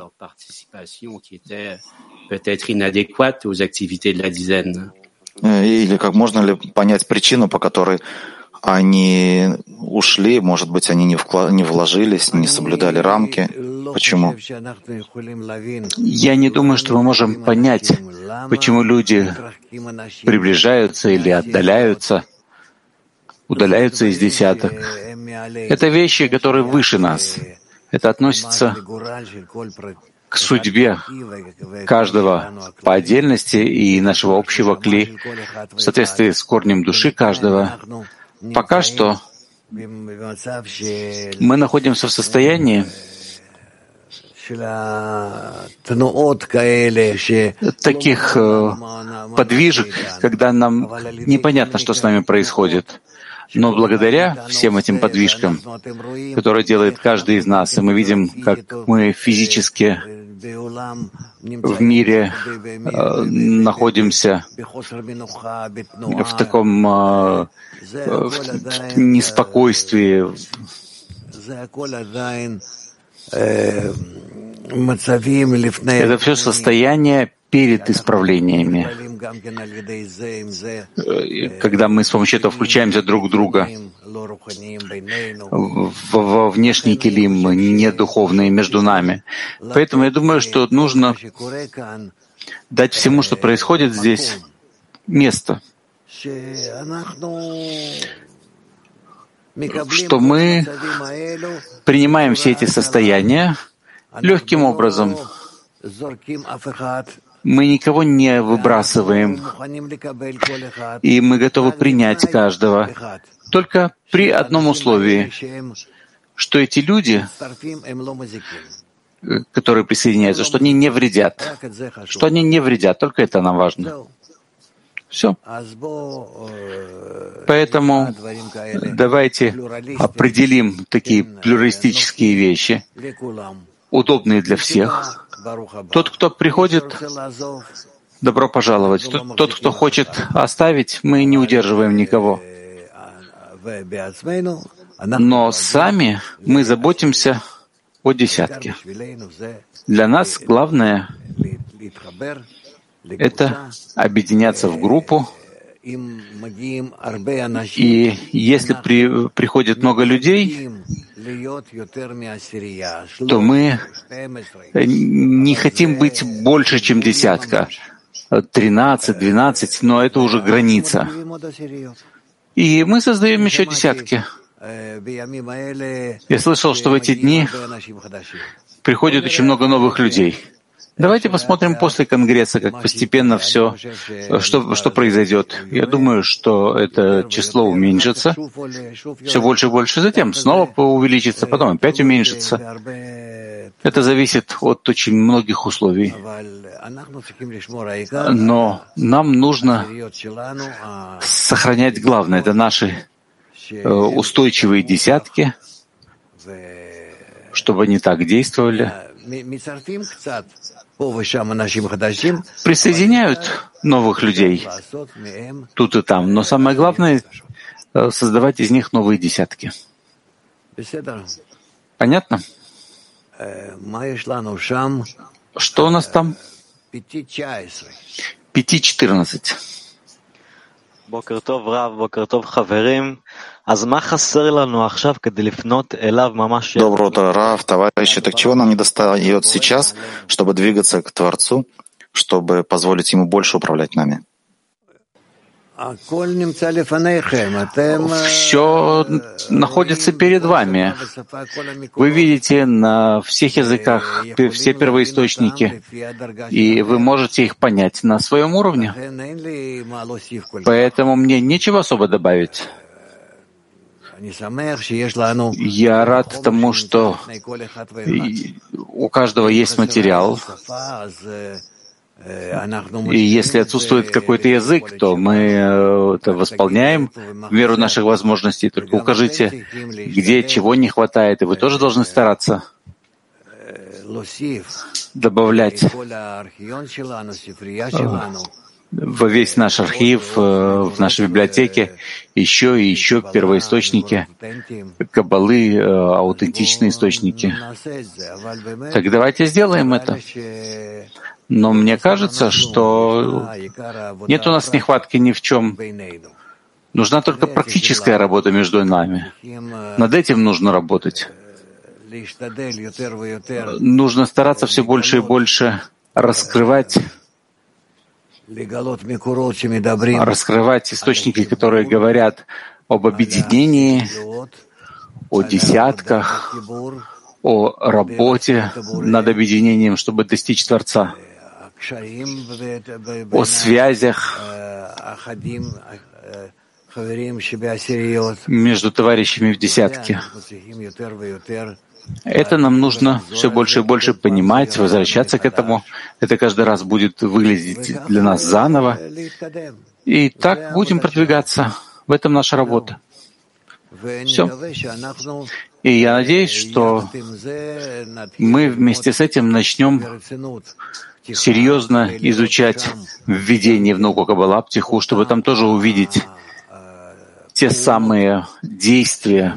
S2: или как можно ли понять причину, по которой они ушли, может быть, они не вложились, не соблюдали рамки. Почему?
S1: Я не думаю, что мы можем понять, почему люди приближаются или удаляются из десяток. Это вещи, которые выше нас. Это относится к судьбе каждого по отдельности и нашего общего кли в соответствии с корнем души каждого. Пока что мы находимся в состоянии таких подвижек, когда нам непонятно, что с нами происходит. Но благодаря всем этим подвижкам, которые делает каждый из нас, и мы видим, как мы физически в мире находимся в таком в неспокойствии. Это все состояние перед исправлениями, когда мы с помощью этого включаемся друг в друга во внешние килим, не духовные, между нами. Поэтому я думаю, что нужно дать всему, что происходит здесь, место, что мы принимаем все эти состояния легким образом. Мы никого не выбрасываем, и мы готовы принять каждого, только при одном условии, что эти люди, которые присоединяются, что они не вредят, только это нам важно. Все. Поэтому давайте определим такие плюралистические вещи, удобные для всех. Тот, кто приходит, добро пожаловать. Тот, кто хочет оставить, мы не удерживаем никого. Но сами мы заботимся о десятке. Для нас главное — это объединяться в группу. И если приходит много людей, то мы не хотим быть больше, чем десятка. 13, 12, но это уже граница. И мы создаем еще десятки. Я слышал, что в эти дни приходит очень много новых людей. Давайте посмотрим после Конгресса, как постепенно все, что произойдет. Я думаю, что это число уменьшится все больше и больше, затем снова увеличится, потом опять уменьшится. Это зависит от очень многих условий. Но нам нужно сохранять главное. Это наши устойчивые десятки, чтобы они так действовали. Присоединяют новых людей тут и там, но самое главное — создавать из них новые десятки. Понятно? Что у нас там? 5:14.
S2: Доброе утро, Рав, товарищи. Так чего нам недостает сейчас, чтобы двигаться к Творцу, чтобы позволить Ему больше управлять нами?
S1: Все находится перед вами. Вы видите на всех языках все первоисточники, и вы можете их понять на своем уровне. Поэтому мне нечего особо добавить. Я рад тому, что у каждого есть материал, и если отсутствует какой-то язык, то мы это восполняем в меру наших возможностей. Только укажите, где чего не хватает, и вы тоже должны стараться добавлять во весь наш архив, в нашей библиотеке еще и еще первоисточники Каббалы, аутентичные источники. Так давайте сделаем это. Но мне кажется, что нет у нас нехватки ни в чем. Нужна только практическая работа между нами. Над этим нужно работать. Нужно стараться все больше и больше раскрывать источники, которые говорят об объединении, о десятках, о работе над объединением, чтобы достичь Творца, о связях между товарищами в десятке. Это нам нужно все больше и больше понимать, возвращаться к этому. Это каждый раз будет выглядеть для нас заново. И так будем продвигаться. В этом наша работа. Все. И я надеюсь, что мы вместе с этим начнем серьезно изучать введение в науку Каббала, Птиху, чтобы там тоже увидеть те самые действия,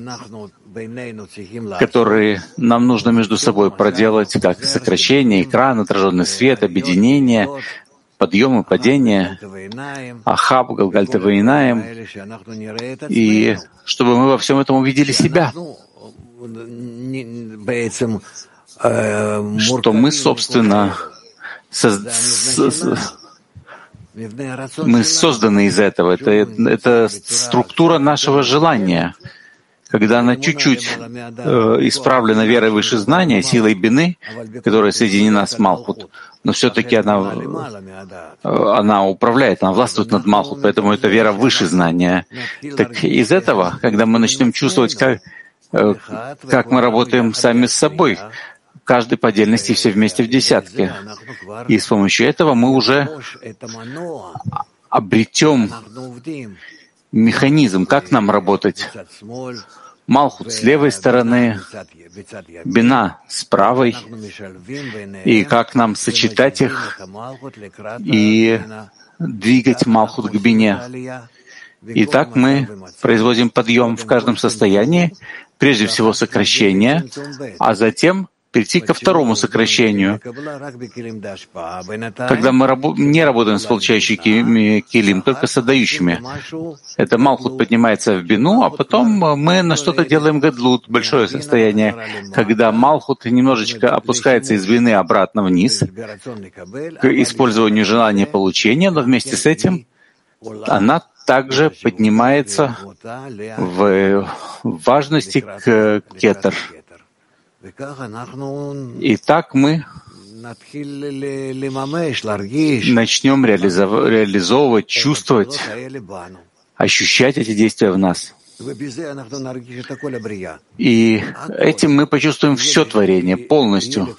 S1: которые нам нужно между собой проделать, как сокращение экрана, отраженный свет, объединение, подъем и падение, Ахаб, Галгальта Ваинаем, и чтобы мы во всем этом увидели себя, что мы, собственно, мы созданы из этого. Это структура нашего желания. Когда она чуть-чуть исправлена верой выше знания, силой бины, которая соединена с Малхут, но все-таки она управляет, она властвует над Малхут, поэтому это вера выше знания. Так из этого, когда мы начнем чувствовать, как мы работаем сами с собой, каждый по отдельности, все вместе в десятке, и с помощью этого мы уже обретем механизм, как нам работать. Малхут с левой стороны, бина с правой, и как нам сочетать их и двигать Малхут к бине. И так мы производим подъем в каждом состоянии, прежде всего сокращение, а затем перейти ко второму сокращению, когда мы не работаем с получающими килим, только с отдающими. Это Малхут поднимается в бину, а потом мы на что-то делаем гадлут, большое состояние, когда Малхут немножечко опускается из бины обратно вниз к использованию желания получения, но вместе с этим она также поднимается в важности к кетер. И так мы начнем реализовывать, чувствовать, ощущать эти действия в нас. И этим мы почувствуем все творение полностью.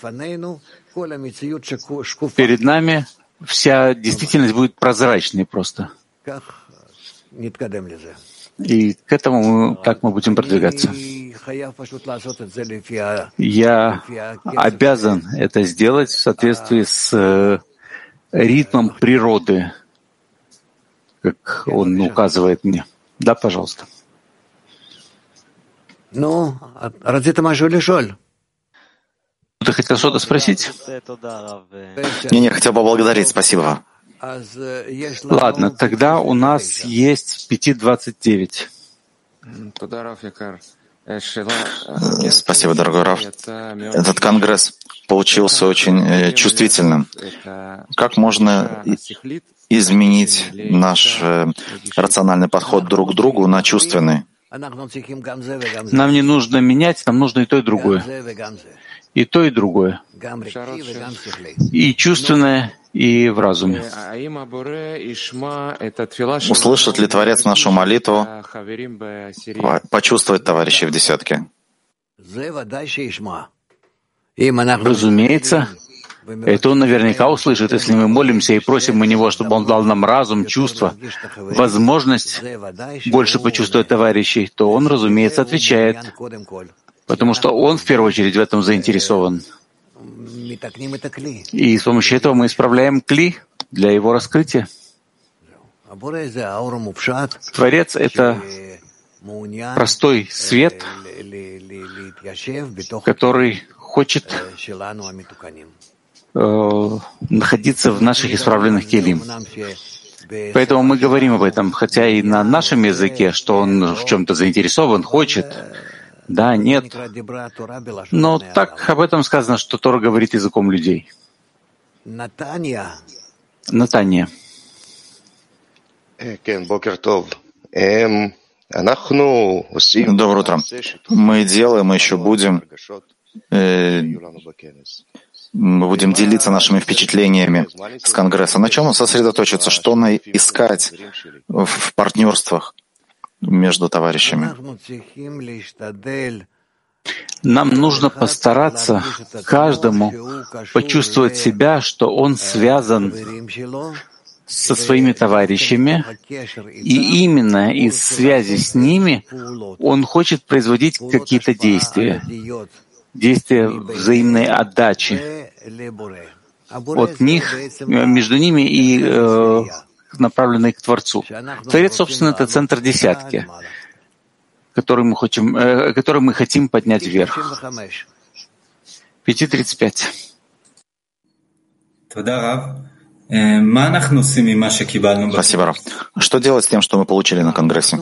S1: Перед нами вся действительность будет прозрачной просто. И к этому так мы будем продвигаться. Я обязан это сделать в соответствии с ритмом природы, как он указывает мне. Да, пожалуйста.
S7: Ну,
S1: Ты хотел что-то спросить?
S2: Не, хотел поблагодарить, спасибо.
S1: Ладно, тогда у нас есть 5:29.
S2: Спасибо, дорогой Рав. Этот конгресс получился очень чувствительным. Как можно изменить наш рациональный подход друг к другу на чувственный?
S1: Нам не нужно менять, нам нужно и то, и другое. И то, и другое. И чувственное, и в разуме.
S2: Услышит ли Творец нашу молитву почувствовать товарищей в десятке?
S1: Разумеется, это он наверняка услышит, если мы молимся и просим у него, чтобы он дал нам разум, чувство, возможность больше почувствовать товарищей, то он, разумеется, отвечает, потому что он в первую очередь в этом заинтересован. И с помощью этого мы исправляем кли для его раскрытия. Творец — это простой свет, который хочет находиться в наших исправленных келим. Поэтому мы говорим об этом, хотя и на нашем языке, что он в чем-то заинтересован, хочет. Да, нет. Но так об этом сказано, что Тора говорит языком людей. Натания.
S2: Доброе утро. Мы делаем, мы еще будем делиться нашими впечатлениями с Конгресса. На чем он сосредоточится? Что искать в партнерствах между товарищами?
S1: Нам нужно постараться каждому почувствовать себя, что он связан со своими товарищами, и именно из связи с ними он хочет производить какие-то действия взаимной отдачи от них, между ними и направленные к Творцу. Творец, собственно, это центр десятки, который мы хотим поднять вверх. 5:35.
S2: Спасибо, Рав. Что делать с тем, что мы получили на Конгрессе?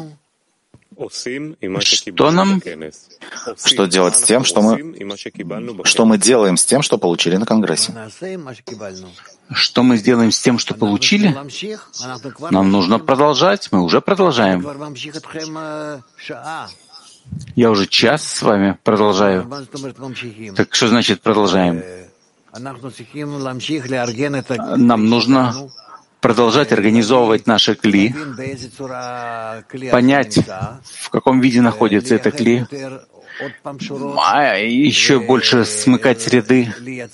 S2: Что делать с тем, что мы делаем с тем, что получили на Конгрессе?
S1: Что мы сделаем с тем, что получили? Нам нужно продолжать. Мы уже продолжаем. Я уже час с вами продолжаю. Так что значит продолжаем? Нам нужно продолжать организовывать наши кли, понять, в каком виде находится это кли, еще больше смыкать ряды,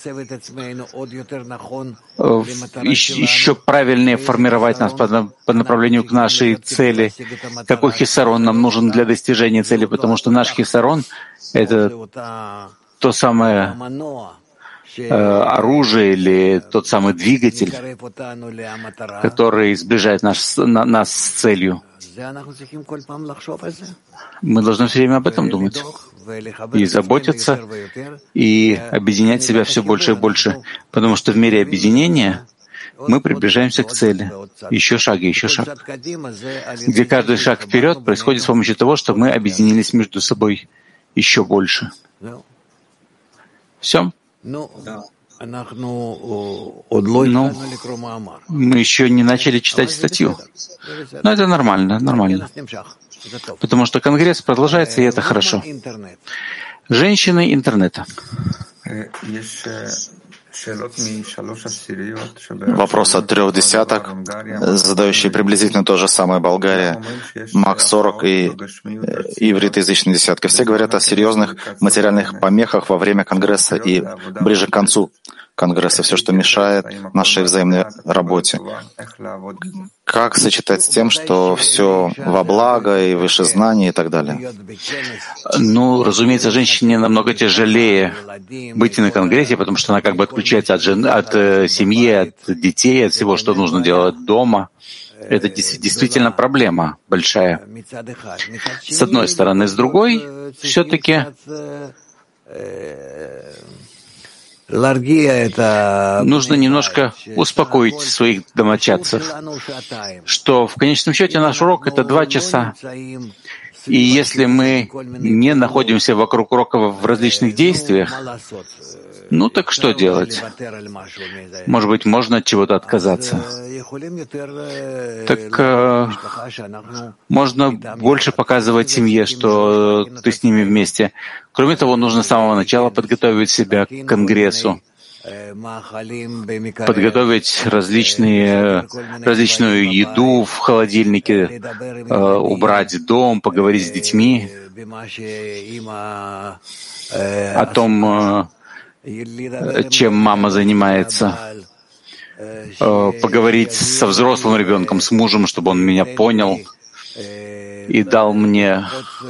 S1: еще правильнее формировать нас по направлению к нашей цели. Какой хисарон нам нужен для достижения цели, потому что наш хисарон — это то самое оружие или тот самый двигатель, который сближает нас с целью. Мы должны все время об этом думать и заботиться, и объединять себя все больше и больше, потому что в мире объединения мы приближаемся к цели. Еще шаг, где каждый шаг вперед происходит с помощью того, что мы объединились между собой еще больше. Все? Мы еще не начали читать статью. Но это нормально. Потому что Конгресс продолжается, и это хорошо. Женщины интернета.
S2: Вопрос от 0,3, задающий приблизительно то же самое Болгария, Мак 40 и ивритоязычная десятка. Все говорят о серьезных материальных помехах во время Конгресса и ближе к концу Конгресса, все, что мешает нашей взаимной работе. Как сочетать с тем, что все во благо и выше знаний и так далее?
S1: Ну, разумеется, женщине намного тяжелее быть на Конгрессе, потому что она как бы отключается от семьи, от детей, от всего, что нужно делать дома. Это действительно проблема большая. С одной стороны. С другой, все-таки нужно немножко успокоить своих домочадцев, что в конечном счете наш урок — это 2 часа. И если мы не находимся вокруг урока в различных действиях, ну так что делать? Может быть, можно от чего-то отказаться. Так можно больше показывать семье, что ты с ними вместе. Кроме того, нужно с самого начала подготовить себя к Конгрессу, подготовить различную еду в холодильнике, убрать дом, поговорить с детьми о том, чем мама занимается, поговорить со взрослым ребенком, с мужем, чтобы он меня понял и дал мне,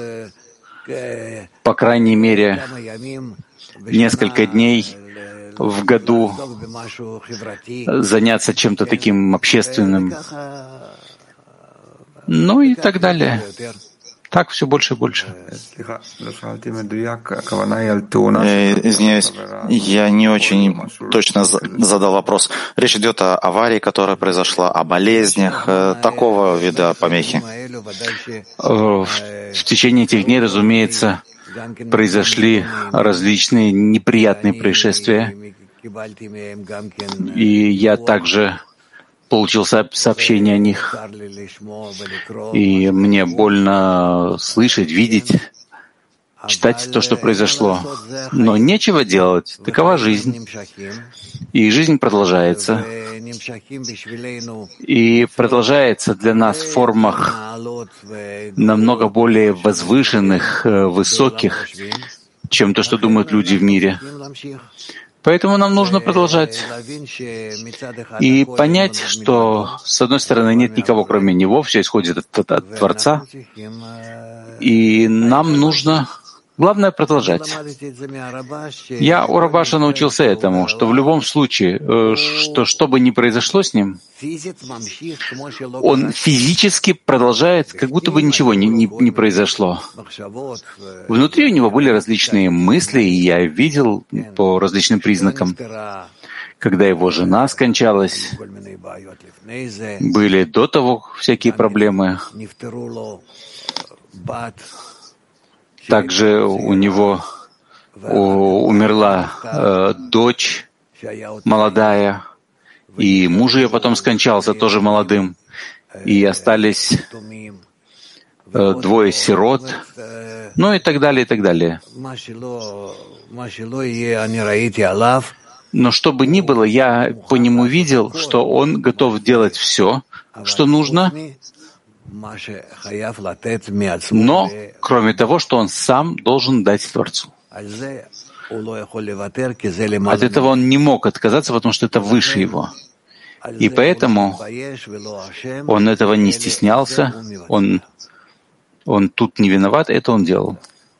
S1: по крайней мере, несколько дней в году заняться чем-то таким общественным, Ну и так далее. Так все больше и больше.
S2: Извиняюсь, я не очень точно задал вопрос. Речь идет о аварии, которая произошла, о болезнях, такого вида помехи.
S1: В течение этих дней, разумеется, произошли различные неприятные происшествия. И я также получил сообщение о них. И мне больно слышать, видеть, читать то, что произошло. Но нечего делать. Такова жизнь. И жизнь продолжается. И продолжается для нас в формах намного более возвышенных, высоких, чем то, что думают люди в мире. Поэтому нам нужно продолжать и понять, что, с одной стороны, нет никого, кроме Него, все исходит от Творца, и нам нужно, главное, продолжать. Я у Рабаша научился этому, что в любом случае, что бы ни произошло с ним, он физически продолжает, как будто бы ничего не произошло. Внутри у него были различные мысли, и я видел по различным признакам, когда его жена скончалась, были до того всякие проблемы. Также у него умерла дочь молодая, и муж ее потом скончался, тоже молодым, и остались двое сирот, ну и так далее, и так далее. Но что бы ни было, я по нему видел, что он готов делать все, что нужно, но кроме того, что он сам должен дать Творцу. От этого он не мог отказаться, потому что это выше его. И поэтому он этого не стеснялся, он тут не виноват, это он делал.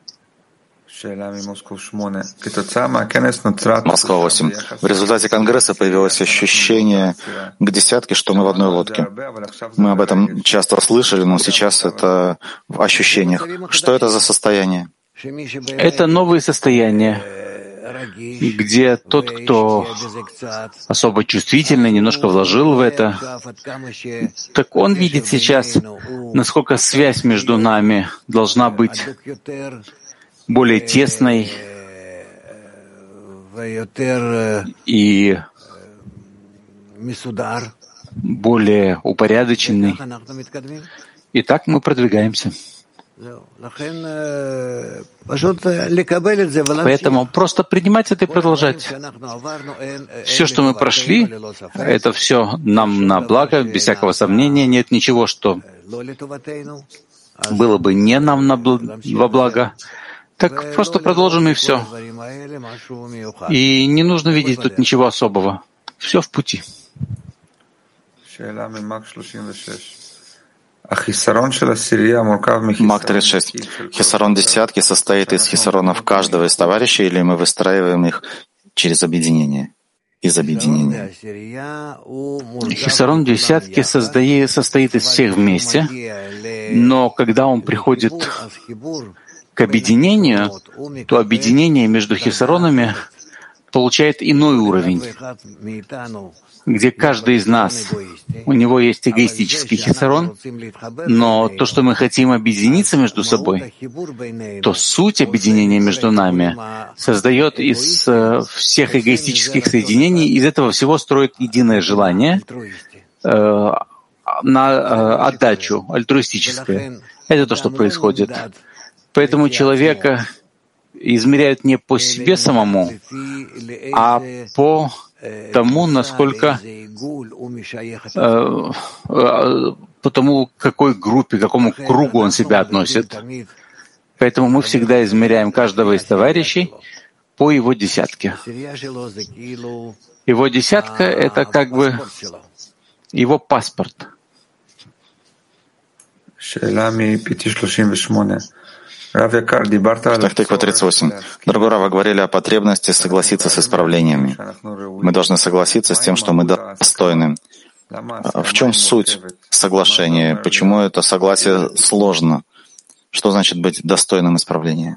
S2: Москва 8. В результате Конгресса появилось ощущение к десятке, что мы в одной лодке. Мы об этом часто слышали, но сейчас это в ощущениях. Что это за состояние?
S1: Это новые состояния, где тот, кто особо чувствительный, немножко вложил в это, так он видит сейчас, насколько связь между нами должна быть более тесной и более упорядоченной. И так мы продвигаемся. Поэтому просто принимать это и продолжать. Все, что мы прошли, это все нам на благо, без всякого сомнения. Нет ничего, что было бы не нам во благо. Так просто продолжим и все. И не нужно видеть тут ничего особого. Все в пути.
S2: Мак 36. Хисарон десятки состоит из хисаронов каждого из товарищей, или мы выстраиваем их через объединение? Из объединения.
S1: Хисарон десятки состоит из всех вместе, но когда он приходит к объединению, то объединение между хисаронами получает иной уровень, где каждый из нас, у него есть эгоистический хисарон, но то, что мы хотим объединиться между собой, то суть объединения между нами создает из всех эгоистических соединений, из этого всего строит единое желание на отдачу, альтруистическое. Это то, что происходит. Поэтому человека измеряют не по себе самому, а по тому, насколько, по тому, к какой группе, к какому кругу он себя относит. Поэтому мы всегда измеряем каждого из товарищей по его десятке. Его десятка — это как бы его паспорт.
S2: Тактика 38. Дорогой Рав, вы говорили о потребности согласиться с исправлениями. Мы должны согласиться с тем, что мы достойны. В чем суть соглашения? Почему это согласие сложно? Что значит быть достойным исправления?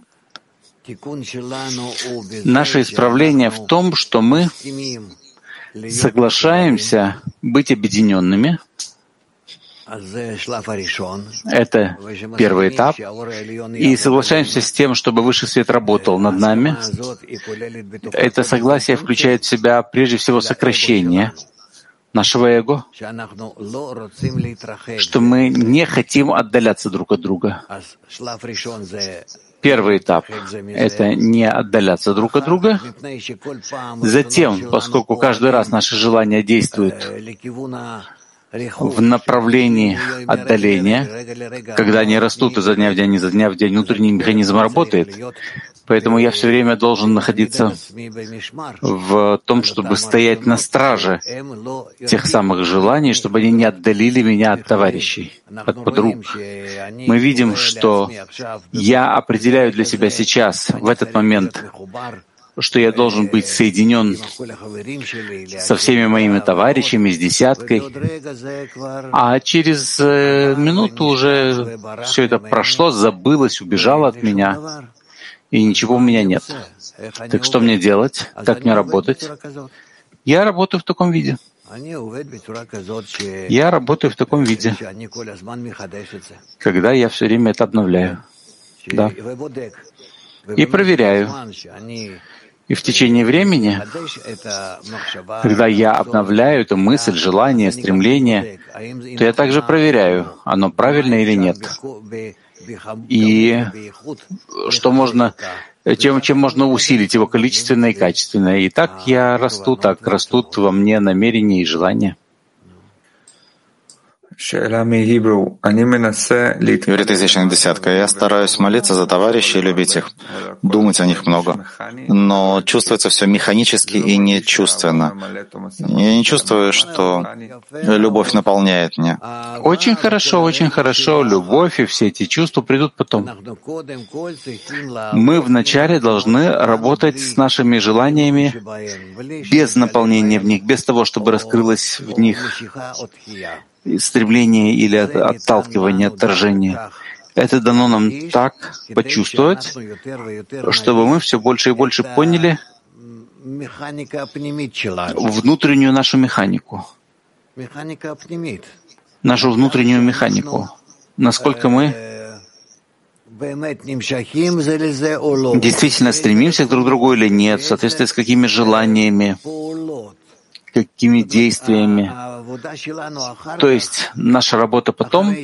S1: Наше исправление в том, что мы соглашаемся быть объединенными. Это первый этап. И соглашаемся с тем, чтобы Высший Свет работал над нами. Это согласие включает в себя прежде всего сокращение нашего эго, что мы не хотим отдаляться друг от друга. Первый этап — это не отдаляться друг от друга. Затем, поскольку каждый раз наши желания действуют в направлении отдаления, когда они растут изо дня в день, внутренний механизм работает. Поэтому я все время должен находиться в том, чтобы стоять на страже тех самых желаний, чтобы они не отдалили меня от товарищей, от подруг. Мы видим, что я определяю для себя сейчас, в этот момент, что я должен быть соединен со всеми моими товарищами, с десяткой, а через минуту уже все это прошло, забылось, убежало от меня, и ничего у меня нет. Так что мне делать? Как мне работать? Я работаю в таком виде. Я работаю в таком виде, когда я все время это обновляю. Да. И проверяю. И в течение времени, когда я обновляю эту мысль, желание, стремление, то я также проверяю, оно правильно или нет. И что можно, чем можно усилить его количественно и качественно. И так я расту, так растут во мне намерения и желания.
S2: Говорит изящная десятка. Я стараюсь молиться за товарищей и любить их, думать о них много. Но чувствуется все механически и нечувственно. Я не чувствую, что любовь наполняет меня.
S1: Очень хорошо. Любовь и все эти чувства придут потом. Мы вначале должны работать с нашими желаниями без наполнения в них, без того, чтобы раскрылось в них стремление или отталкивание, отторжение. Это дано нам так почувствовать, чтобы мы все больше и больше поняли внутреннюю нашу механику. Нашу внутреннюю механику. Насколько мы действительно стремимся друг к другу или нет, в соответствии с какими желаниями, какими действиями. То есть наша работа потом,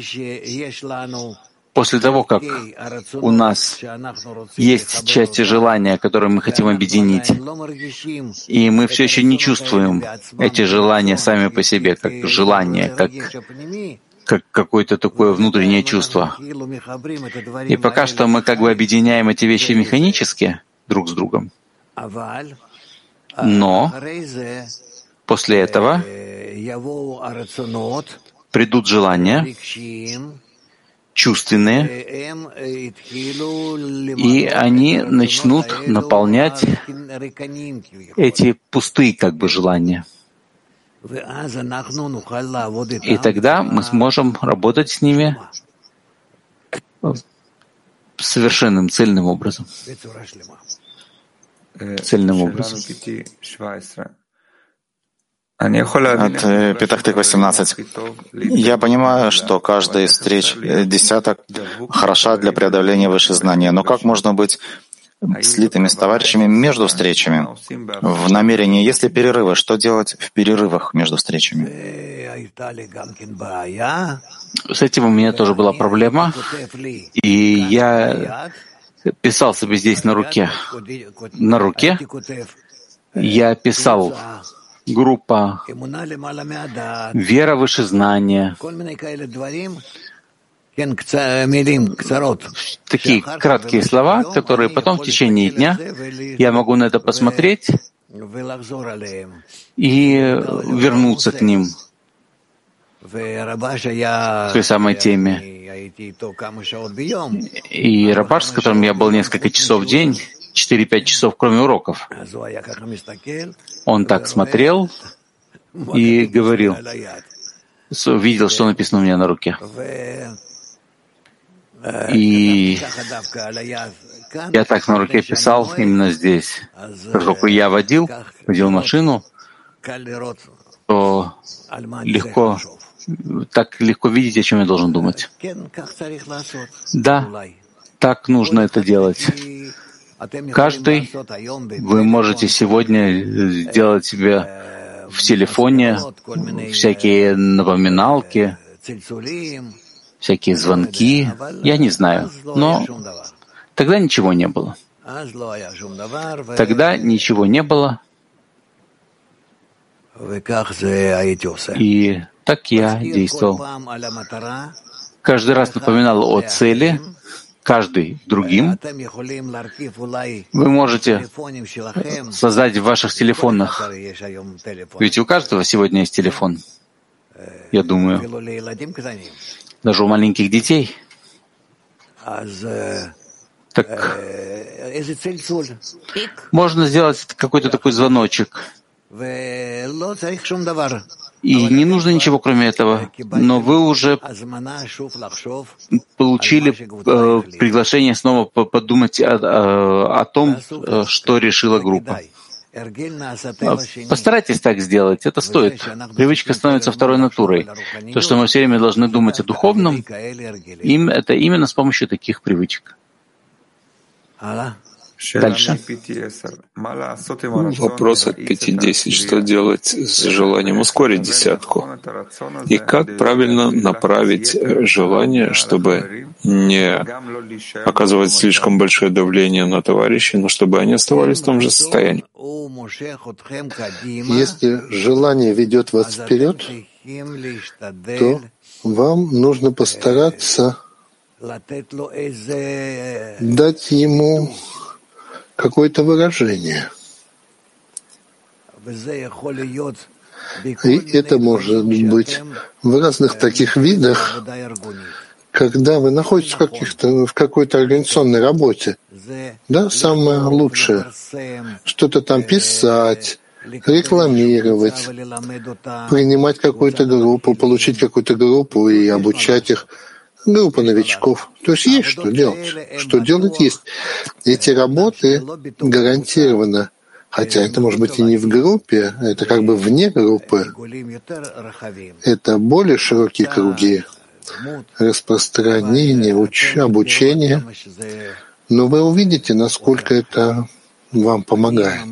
S1: после того, как у нас есть части желания, которые мы хотим объединить, и мы все еще не чувствуем эти желания сами по себе, как желание, как какое-то такое внутреннее чувство. И пока что мы как бы объединяем эти вещи механически друг с другом. Но после этого придут желания чувственные, и они начнут наполнять эти пустые как бы желания. И тогда мы сможем работать с ними совершенным, цельным образом.
S2: От Петах-Тыква 18. Я понимаю, что каждая из встреч десяток хороша для преодоления высшего знания, но как можно быть слитыми с товарищами между встречами? В намерении есть ли перерывы? Что делать в перерывах между встречами?
S1: С этим у меня тоже была проблема, и я писал себе здесь на руке. На руке я писал группа «Вера выше знания». Такие краткие слова, которые потом в течение дня я могу на это посмотреть и вернуться к ним, к той самой теме. И Рабаш, с которым я был несколько часов в день, 4-5 часов, кроме уроков, он так смотрел и говорил: видел, что написано у меня на руке. И я так на руке писал именно здесь. Как только я водил машину, то так легко видеть, о чем я должен думать. Да, так нужно это делать. Каждый, вы можете сегодня сделать себе в телефоне всякие напоминалки, всякие звонки, я не знаю, но тогда ничего не было. Тогда ничего не было, и так я действовал. Каждый раз напоминал о цели, каждый другим. Вы можете создать в ваших телефонах, ведь у каждого сегодня есть телефон, я думаю, даже у маленьких детей. Так можно сделать какой-то такой звоночек. И не нужно ничего, кроме этого. Но вы уже получили приглашение снова подумать о том, что решила группа. Постарайтесь так сделать, это стоит. Привычка становится второй натурой. То, что мы все время должны думать о духовном, это именно с помощью таких привычек. Дальше.
S10: Вопрос от 5.10. Что делать с желанием ускорить десятку? И как правильно направить желание, чтобы не оказывать слишком большое давление на товарищей, но чтобы они оставались в том же состоянии?
S11: Если желание ведет вас вперед, то вам нужно постараться дать ему какое-то выражение. И это может быть в разных таких видах, когда вы находитесь в какой-то организационной работе. Да, самое лучшее — что-то там писать, рекламировать, принимать какую-то группу, получить какую-то группу и обучать их. Группа новичков. То есть есть что делать. Что делать есть. Эти работы гарантированно, хотя это может быть и не в группе, это как бы вне группы. Это более широкие круги распространения, обучения. Но вы увидите, насколько это вам помогает.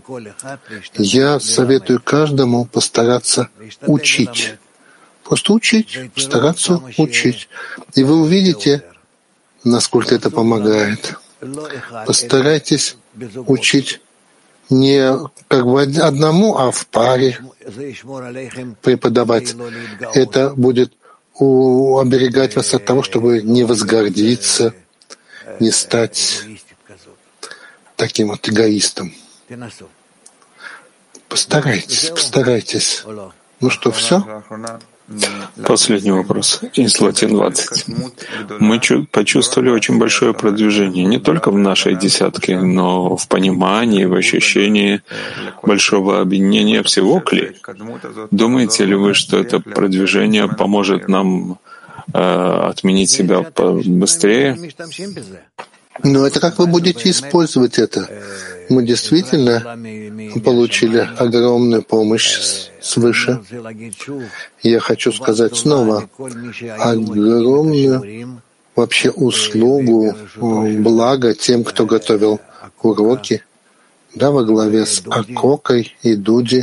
S11: Я советую каждому постараться учить. Просто учить, стараться учить. И вы увидите, насколько это помогает. Постарайтесь учить не как бы одному, а в паре преподавать. Это будет оберегать вас от того, чтобы не возгордиться, не стать таким вот эгоистом. Постарайтесь. Ну что, все?
S10: Последний вопрос. Из Латин 20. Мы почувствовали очень большое продвижение не только в нашей десятке, но в понимании, в ощущении большого объединения всего Кли. Думаете ли вы, что это продвижение поможет нам отменить себя быстрее?
S11: Но это как вы будете использовать это? Мы действительно получили огромную помощь свыше. Я хочу сказать снова, огромную вообще услугу, благо тем, кто готовил уроки, да, во главе с Акокой и Дуди.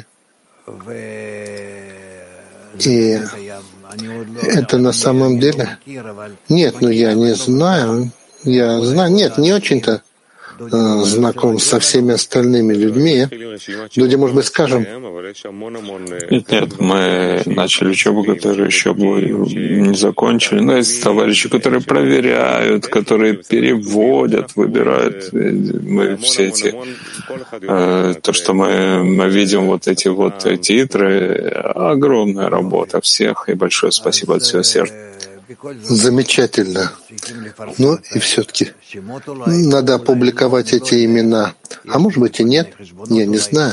S11: И это на самом деле... Нет, я не знаю. Я знаю, нет, не очень-то знаком со всеми остальными людьми. Люди, может быть, скажем.
S10: Нет, мы начали учебу, которую еще не закончили. Но есть товарищи, которые проверяют, которые переводят, выбирают. Мы все эти... То, что мы видим вот эти вот титры, огромная работа всех. И большое спасибо от всего сердца.
S11: Замечательно. Но и все-таки надо опубликовать эти имена. А может быть и нет, я не знаю.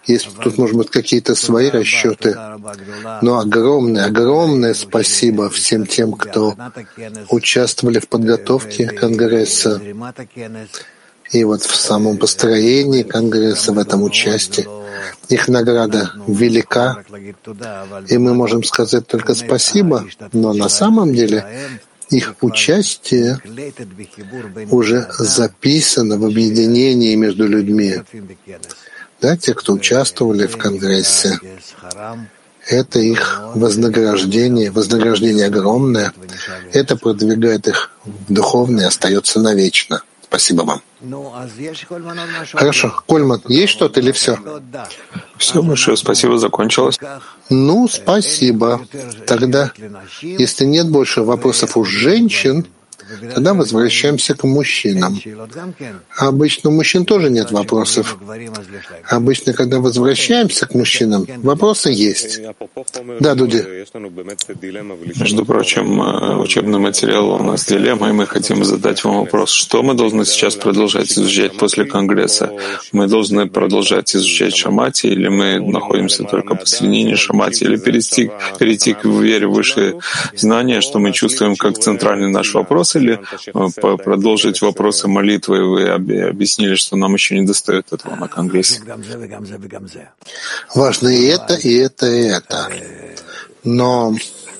S11: Есть тут, может быть, какие-то свои расчеты, но огромное спасибо всем тем, кто участвовали в подготовке Конгресса и вот в самом построении Конгресса, в этом участии. Их награда велика, и мы можем сказать только спасибо, но на самом деле их участие уже записано в объединении между людьми. Да, те, кто участвовали в Конгрессе, это их вознаграждение огромное. Это продвигает их в духовное и остается навечно. Спасибо вам. Хорошо. Кольман, есть что-то или все?
S10: Все, большое спасибо, закончилось.
S11: Ну, спасибо. Тогда, если нет больше вопросов у женщин, тогда возвращаемся к мужчинам. Обычно у мужчин тоже нет вопросов. Обычно, когда возвращаемся к мужчинам, вопросы есть. Да, Дуди.
S10: Между прочим, учебный материал у нас дилемма, и мы хотим задать вам вопрос, что мы должны сейчас продолжать изучать после Конгресса? Мы должны продолжать изучать Шамати, или мы находимся только посредине Шамати, или перейти к вере в высшие знания, что мы чувствуем как центральный наш вопрос, или продолжить вопросы молитвы? Вы объяснили, что нам еще не достает этого на Конгрессе.
S11: Важно и это, и это, и это. Но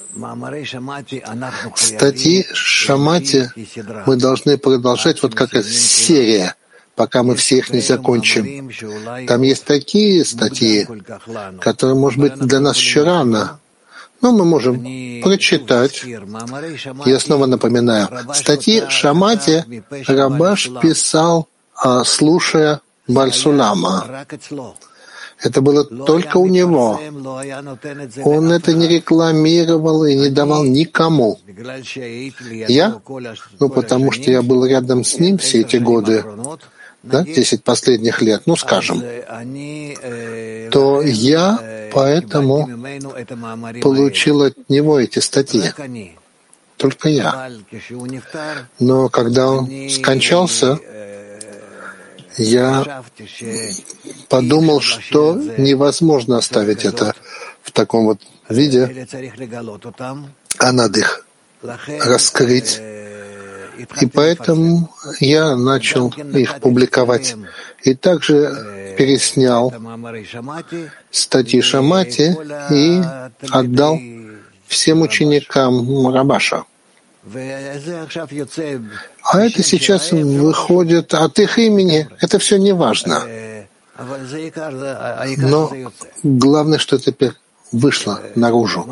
S11: статьи Шамати мы должны продолжать вот как серия, пока мы все их не закончим. Там есть такие статьи, которые, может быть, для нас еще рано, но мы можем прочитать. Я снова напоминаю, статьи Шамати Рабаш писал, слушая Баль-Сулама. Это было только у него. Он это не рекламировал и не давал никому. Я? Потому что я был рядом с ним все эти годы, да, 10 последних лет, скажем, то я поэтому получил от него эти статьи. Только я. Но когда он скончался, я подумал, что невозможно оставить это в таком вот виде, а надо их раскрыть. И поэтому я начал их публиковать. И также переснял статьи Шамати и отдал всем ученикам Рабаша. А это сейчас выходит от их имени. Это все не важно. Но главное, что теперь вышло наружу.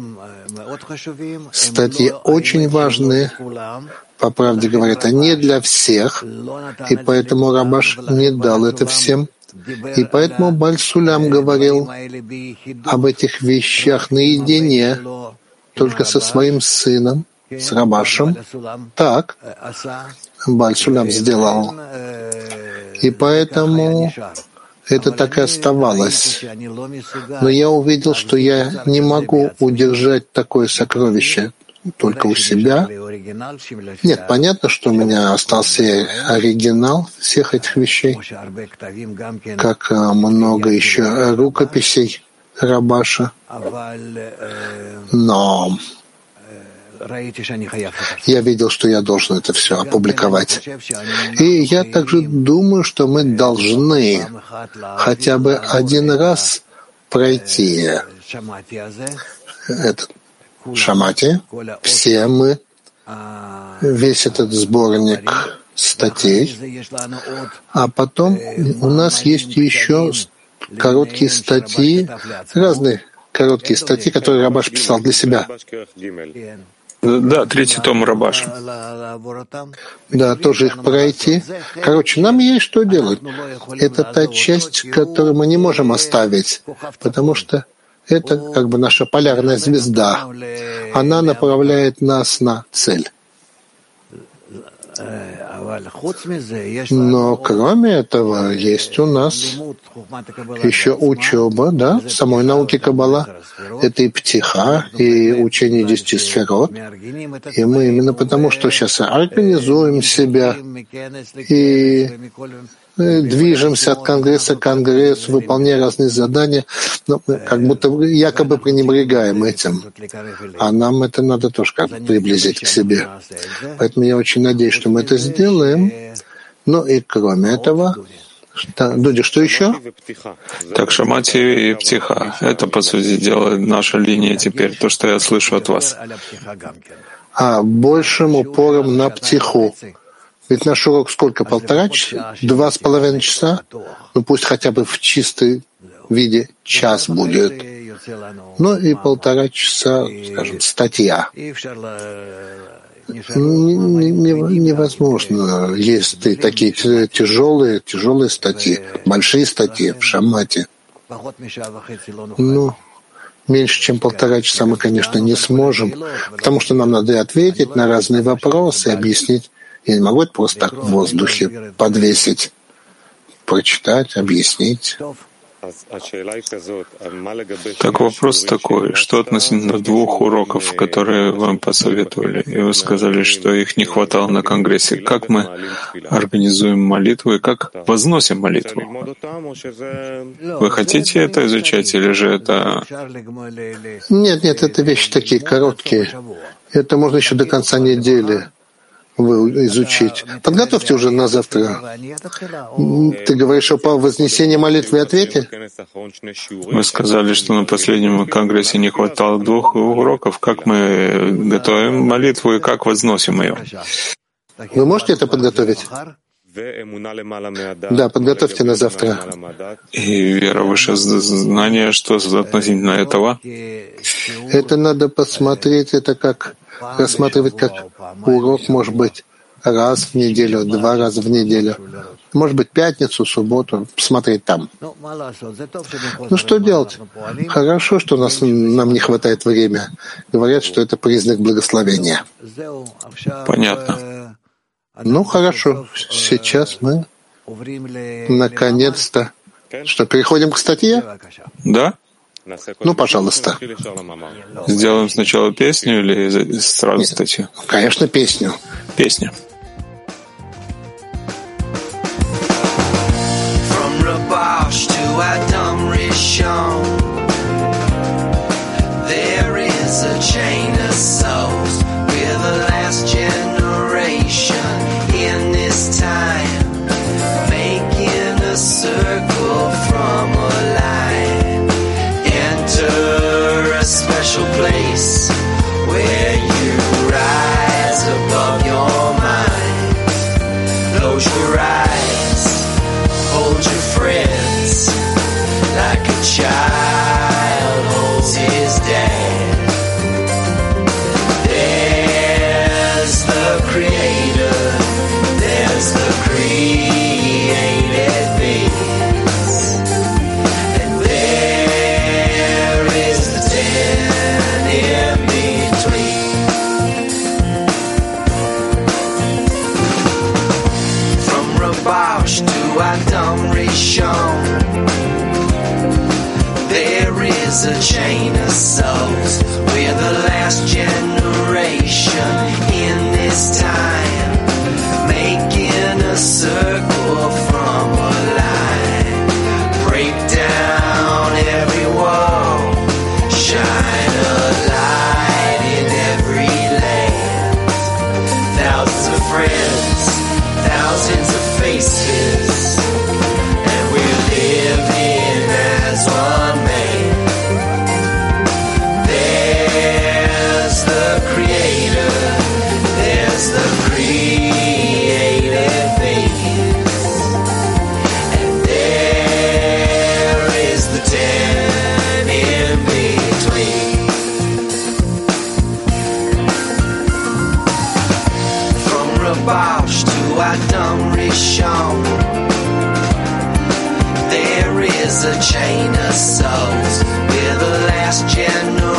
S11: Статьи очень важные. По правде говорят, они для всех. И поэтому Рабаш не дал это всем. И поэтому Баль-Сулам говорил об этих вещах наедине, только со своим сыном, с Рабашем. Так Баль-Сулам сделал. И поэтому это так и оставалось. Но я увидел, что я не могу удержать такое сокровище только у себя. Нет, понятно, что у меня остался оригинал всех этих вещей, как много еще рукописей Рабаша. Но я видел, что я должен это все опубликовать. И я также думаю, что мы должны хотя бы один раз пройти этот Шамати, все мы, весь этот сборник статей, а потом у нас есть еще короткие статьи, разные короткие статьи, которые Рабаш писал для себя.
S10: Да, 3-й том Рабаша.
S11: Да, тоже их пройти. Короче, нам есть что делать. Это та часть, которую мы не можем оставить, потому что это как бы наша полярная звезда. Она направляет нас на цель. Но кроме этого есть у нас еще учеба, да, в самой науке Каббала. Это и птиха, и учение 10 сферот. И мы именно потому, что сейчас организуем себя и движемся от конгресса к конгрессу, выполняя разные задания, но мы как будто якобы пренебрегаем этим. А нам это надо тоже как бы приблизить к себе. Поэтому я очень надеюсь, что мы это сделаем. Ну и кроме этого, Дудя, что еще?
S10: Так, Шамати и Птиха. Это, по сути дела, наша линия теперь, то, что я слышу от вас.
S11: А большим упором на Птиху. Ведь наш урок сколько? 1,5 часа? 2,5 часа? Ну пусть хотя бы в чистом виде час будет. Ну и 1,5 часа, скажем, статья. Невозможно. Есть такие тяжелые статьи, большие статьи в Шамате. Ну, меньше, чем 1,5 часа мы, конечно, не сможем, потому что нам надо ответить на разные вопросы, объяснить. Я не могу это просто так в воздухе подвесить, прочитать, объяснить.
S10: Так вопрос такой, что относительно 2 уроков, которые вам посоветовали, и вы сказали, что их не хватало на Конгрессе. Как мы организуем молитву и как возносим молитву? Вы хотите это изучать или же это...
S11: Нет, это вещи такие короткие. Это можно еще до конца недели изучить. Подготовьте уже на завтра. Ты говоришь о вознесении молитвы и ответе?
S10: Вы сказали, что на последнем конгрессе не хватало 2 уроков. Как мы готовим молитву и как возносим ее?
S11: Вы можете это подготовить? Да, подготовьте на завтра.
S10: И вера выше знания, что относительно этого?
S11: Это надо посмотреть, это как рассматривать как урок, может быть, раз в неделю, 2 раза в неделю. Может быть, пятницу, субботу, посмотреть там. Ну что делать? Хорошо, что нам не хватает времени. Говорят, что это признак благословения.
S10: Понятно.
S11: Ну хорошо, сейчас мы наконец-то... Что, переходим к статье?
S10: Да?
S11: Ну, пожалуйста.
S10: Сделаем сначала песню или сразу статью?
S11: Конечно, песню.
S10: Песня.
S12: Special place where you rise above your mind. Close your eyes, hold your friends like a child holds his dad. There's the Creator, there's the created beings, and there is the in between. From Rabash to Adam Rishon, there is a chain of souls. We're the last generation in this time, making a circle from a line. Break down every wall, shine a light in every land. Thousands of friends, thousands of faces, and we're living as one man. There's the Creator, there's the created beings, and there is the 10 in between. From Rabash to Adam Rishon, there is a chain of souls. We're the last generation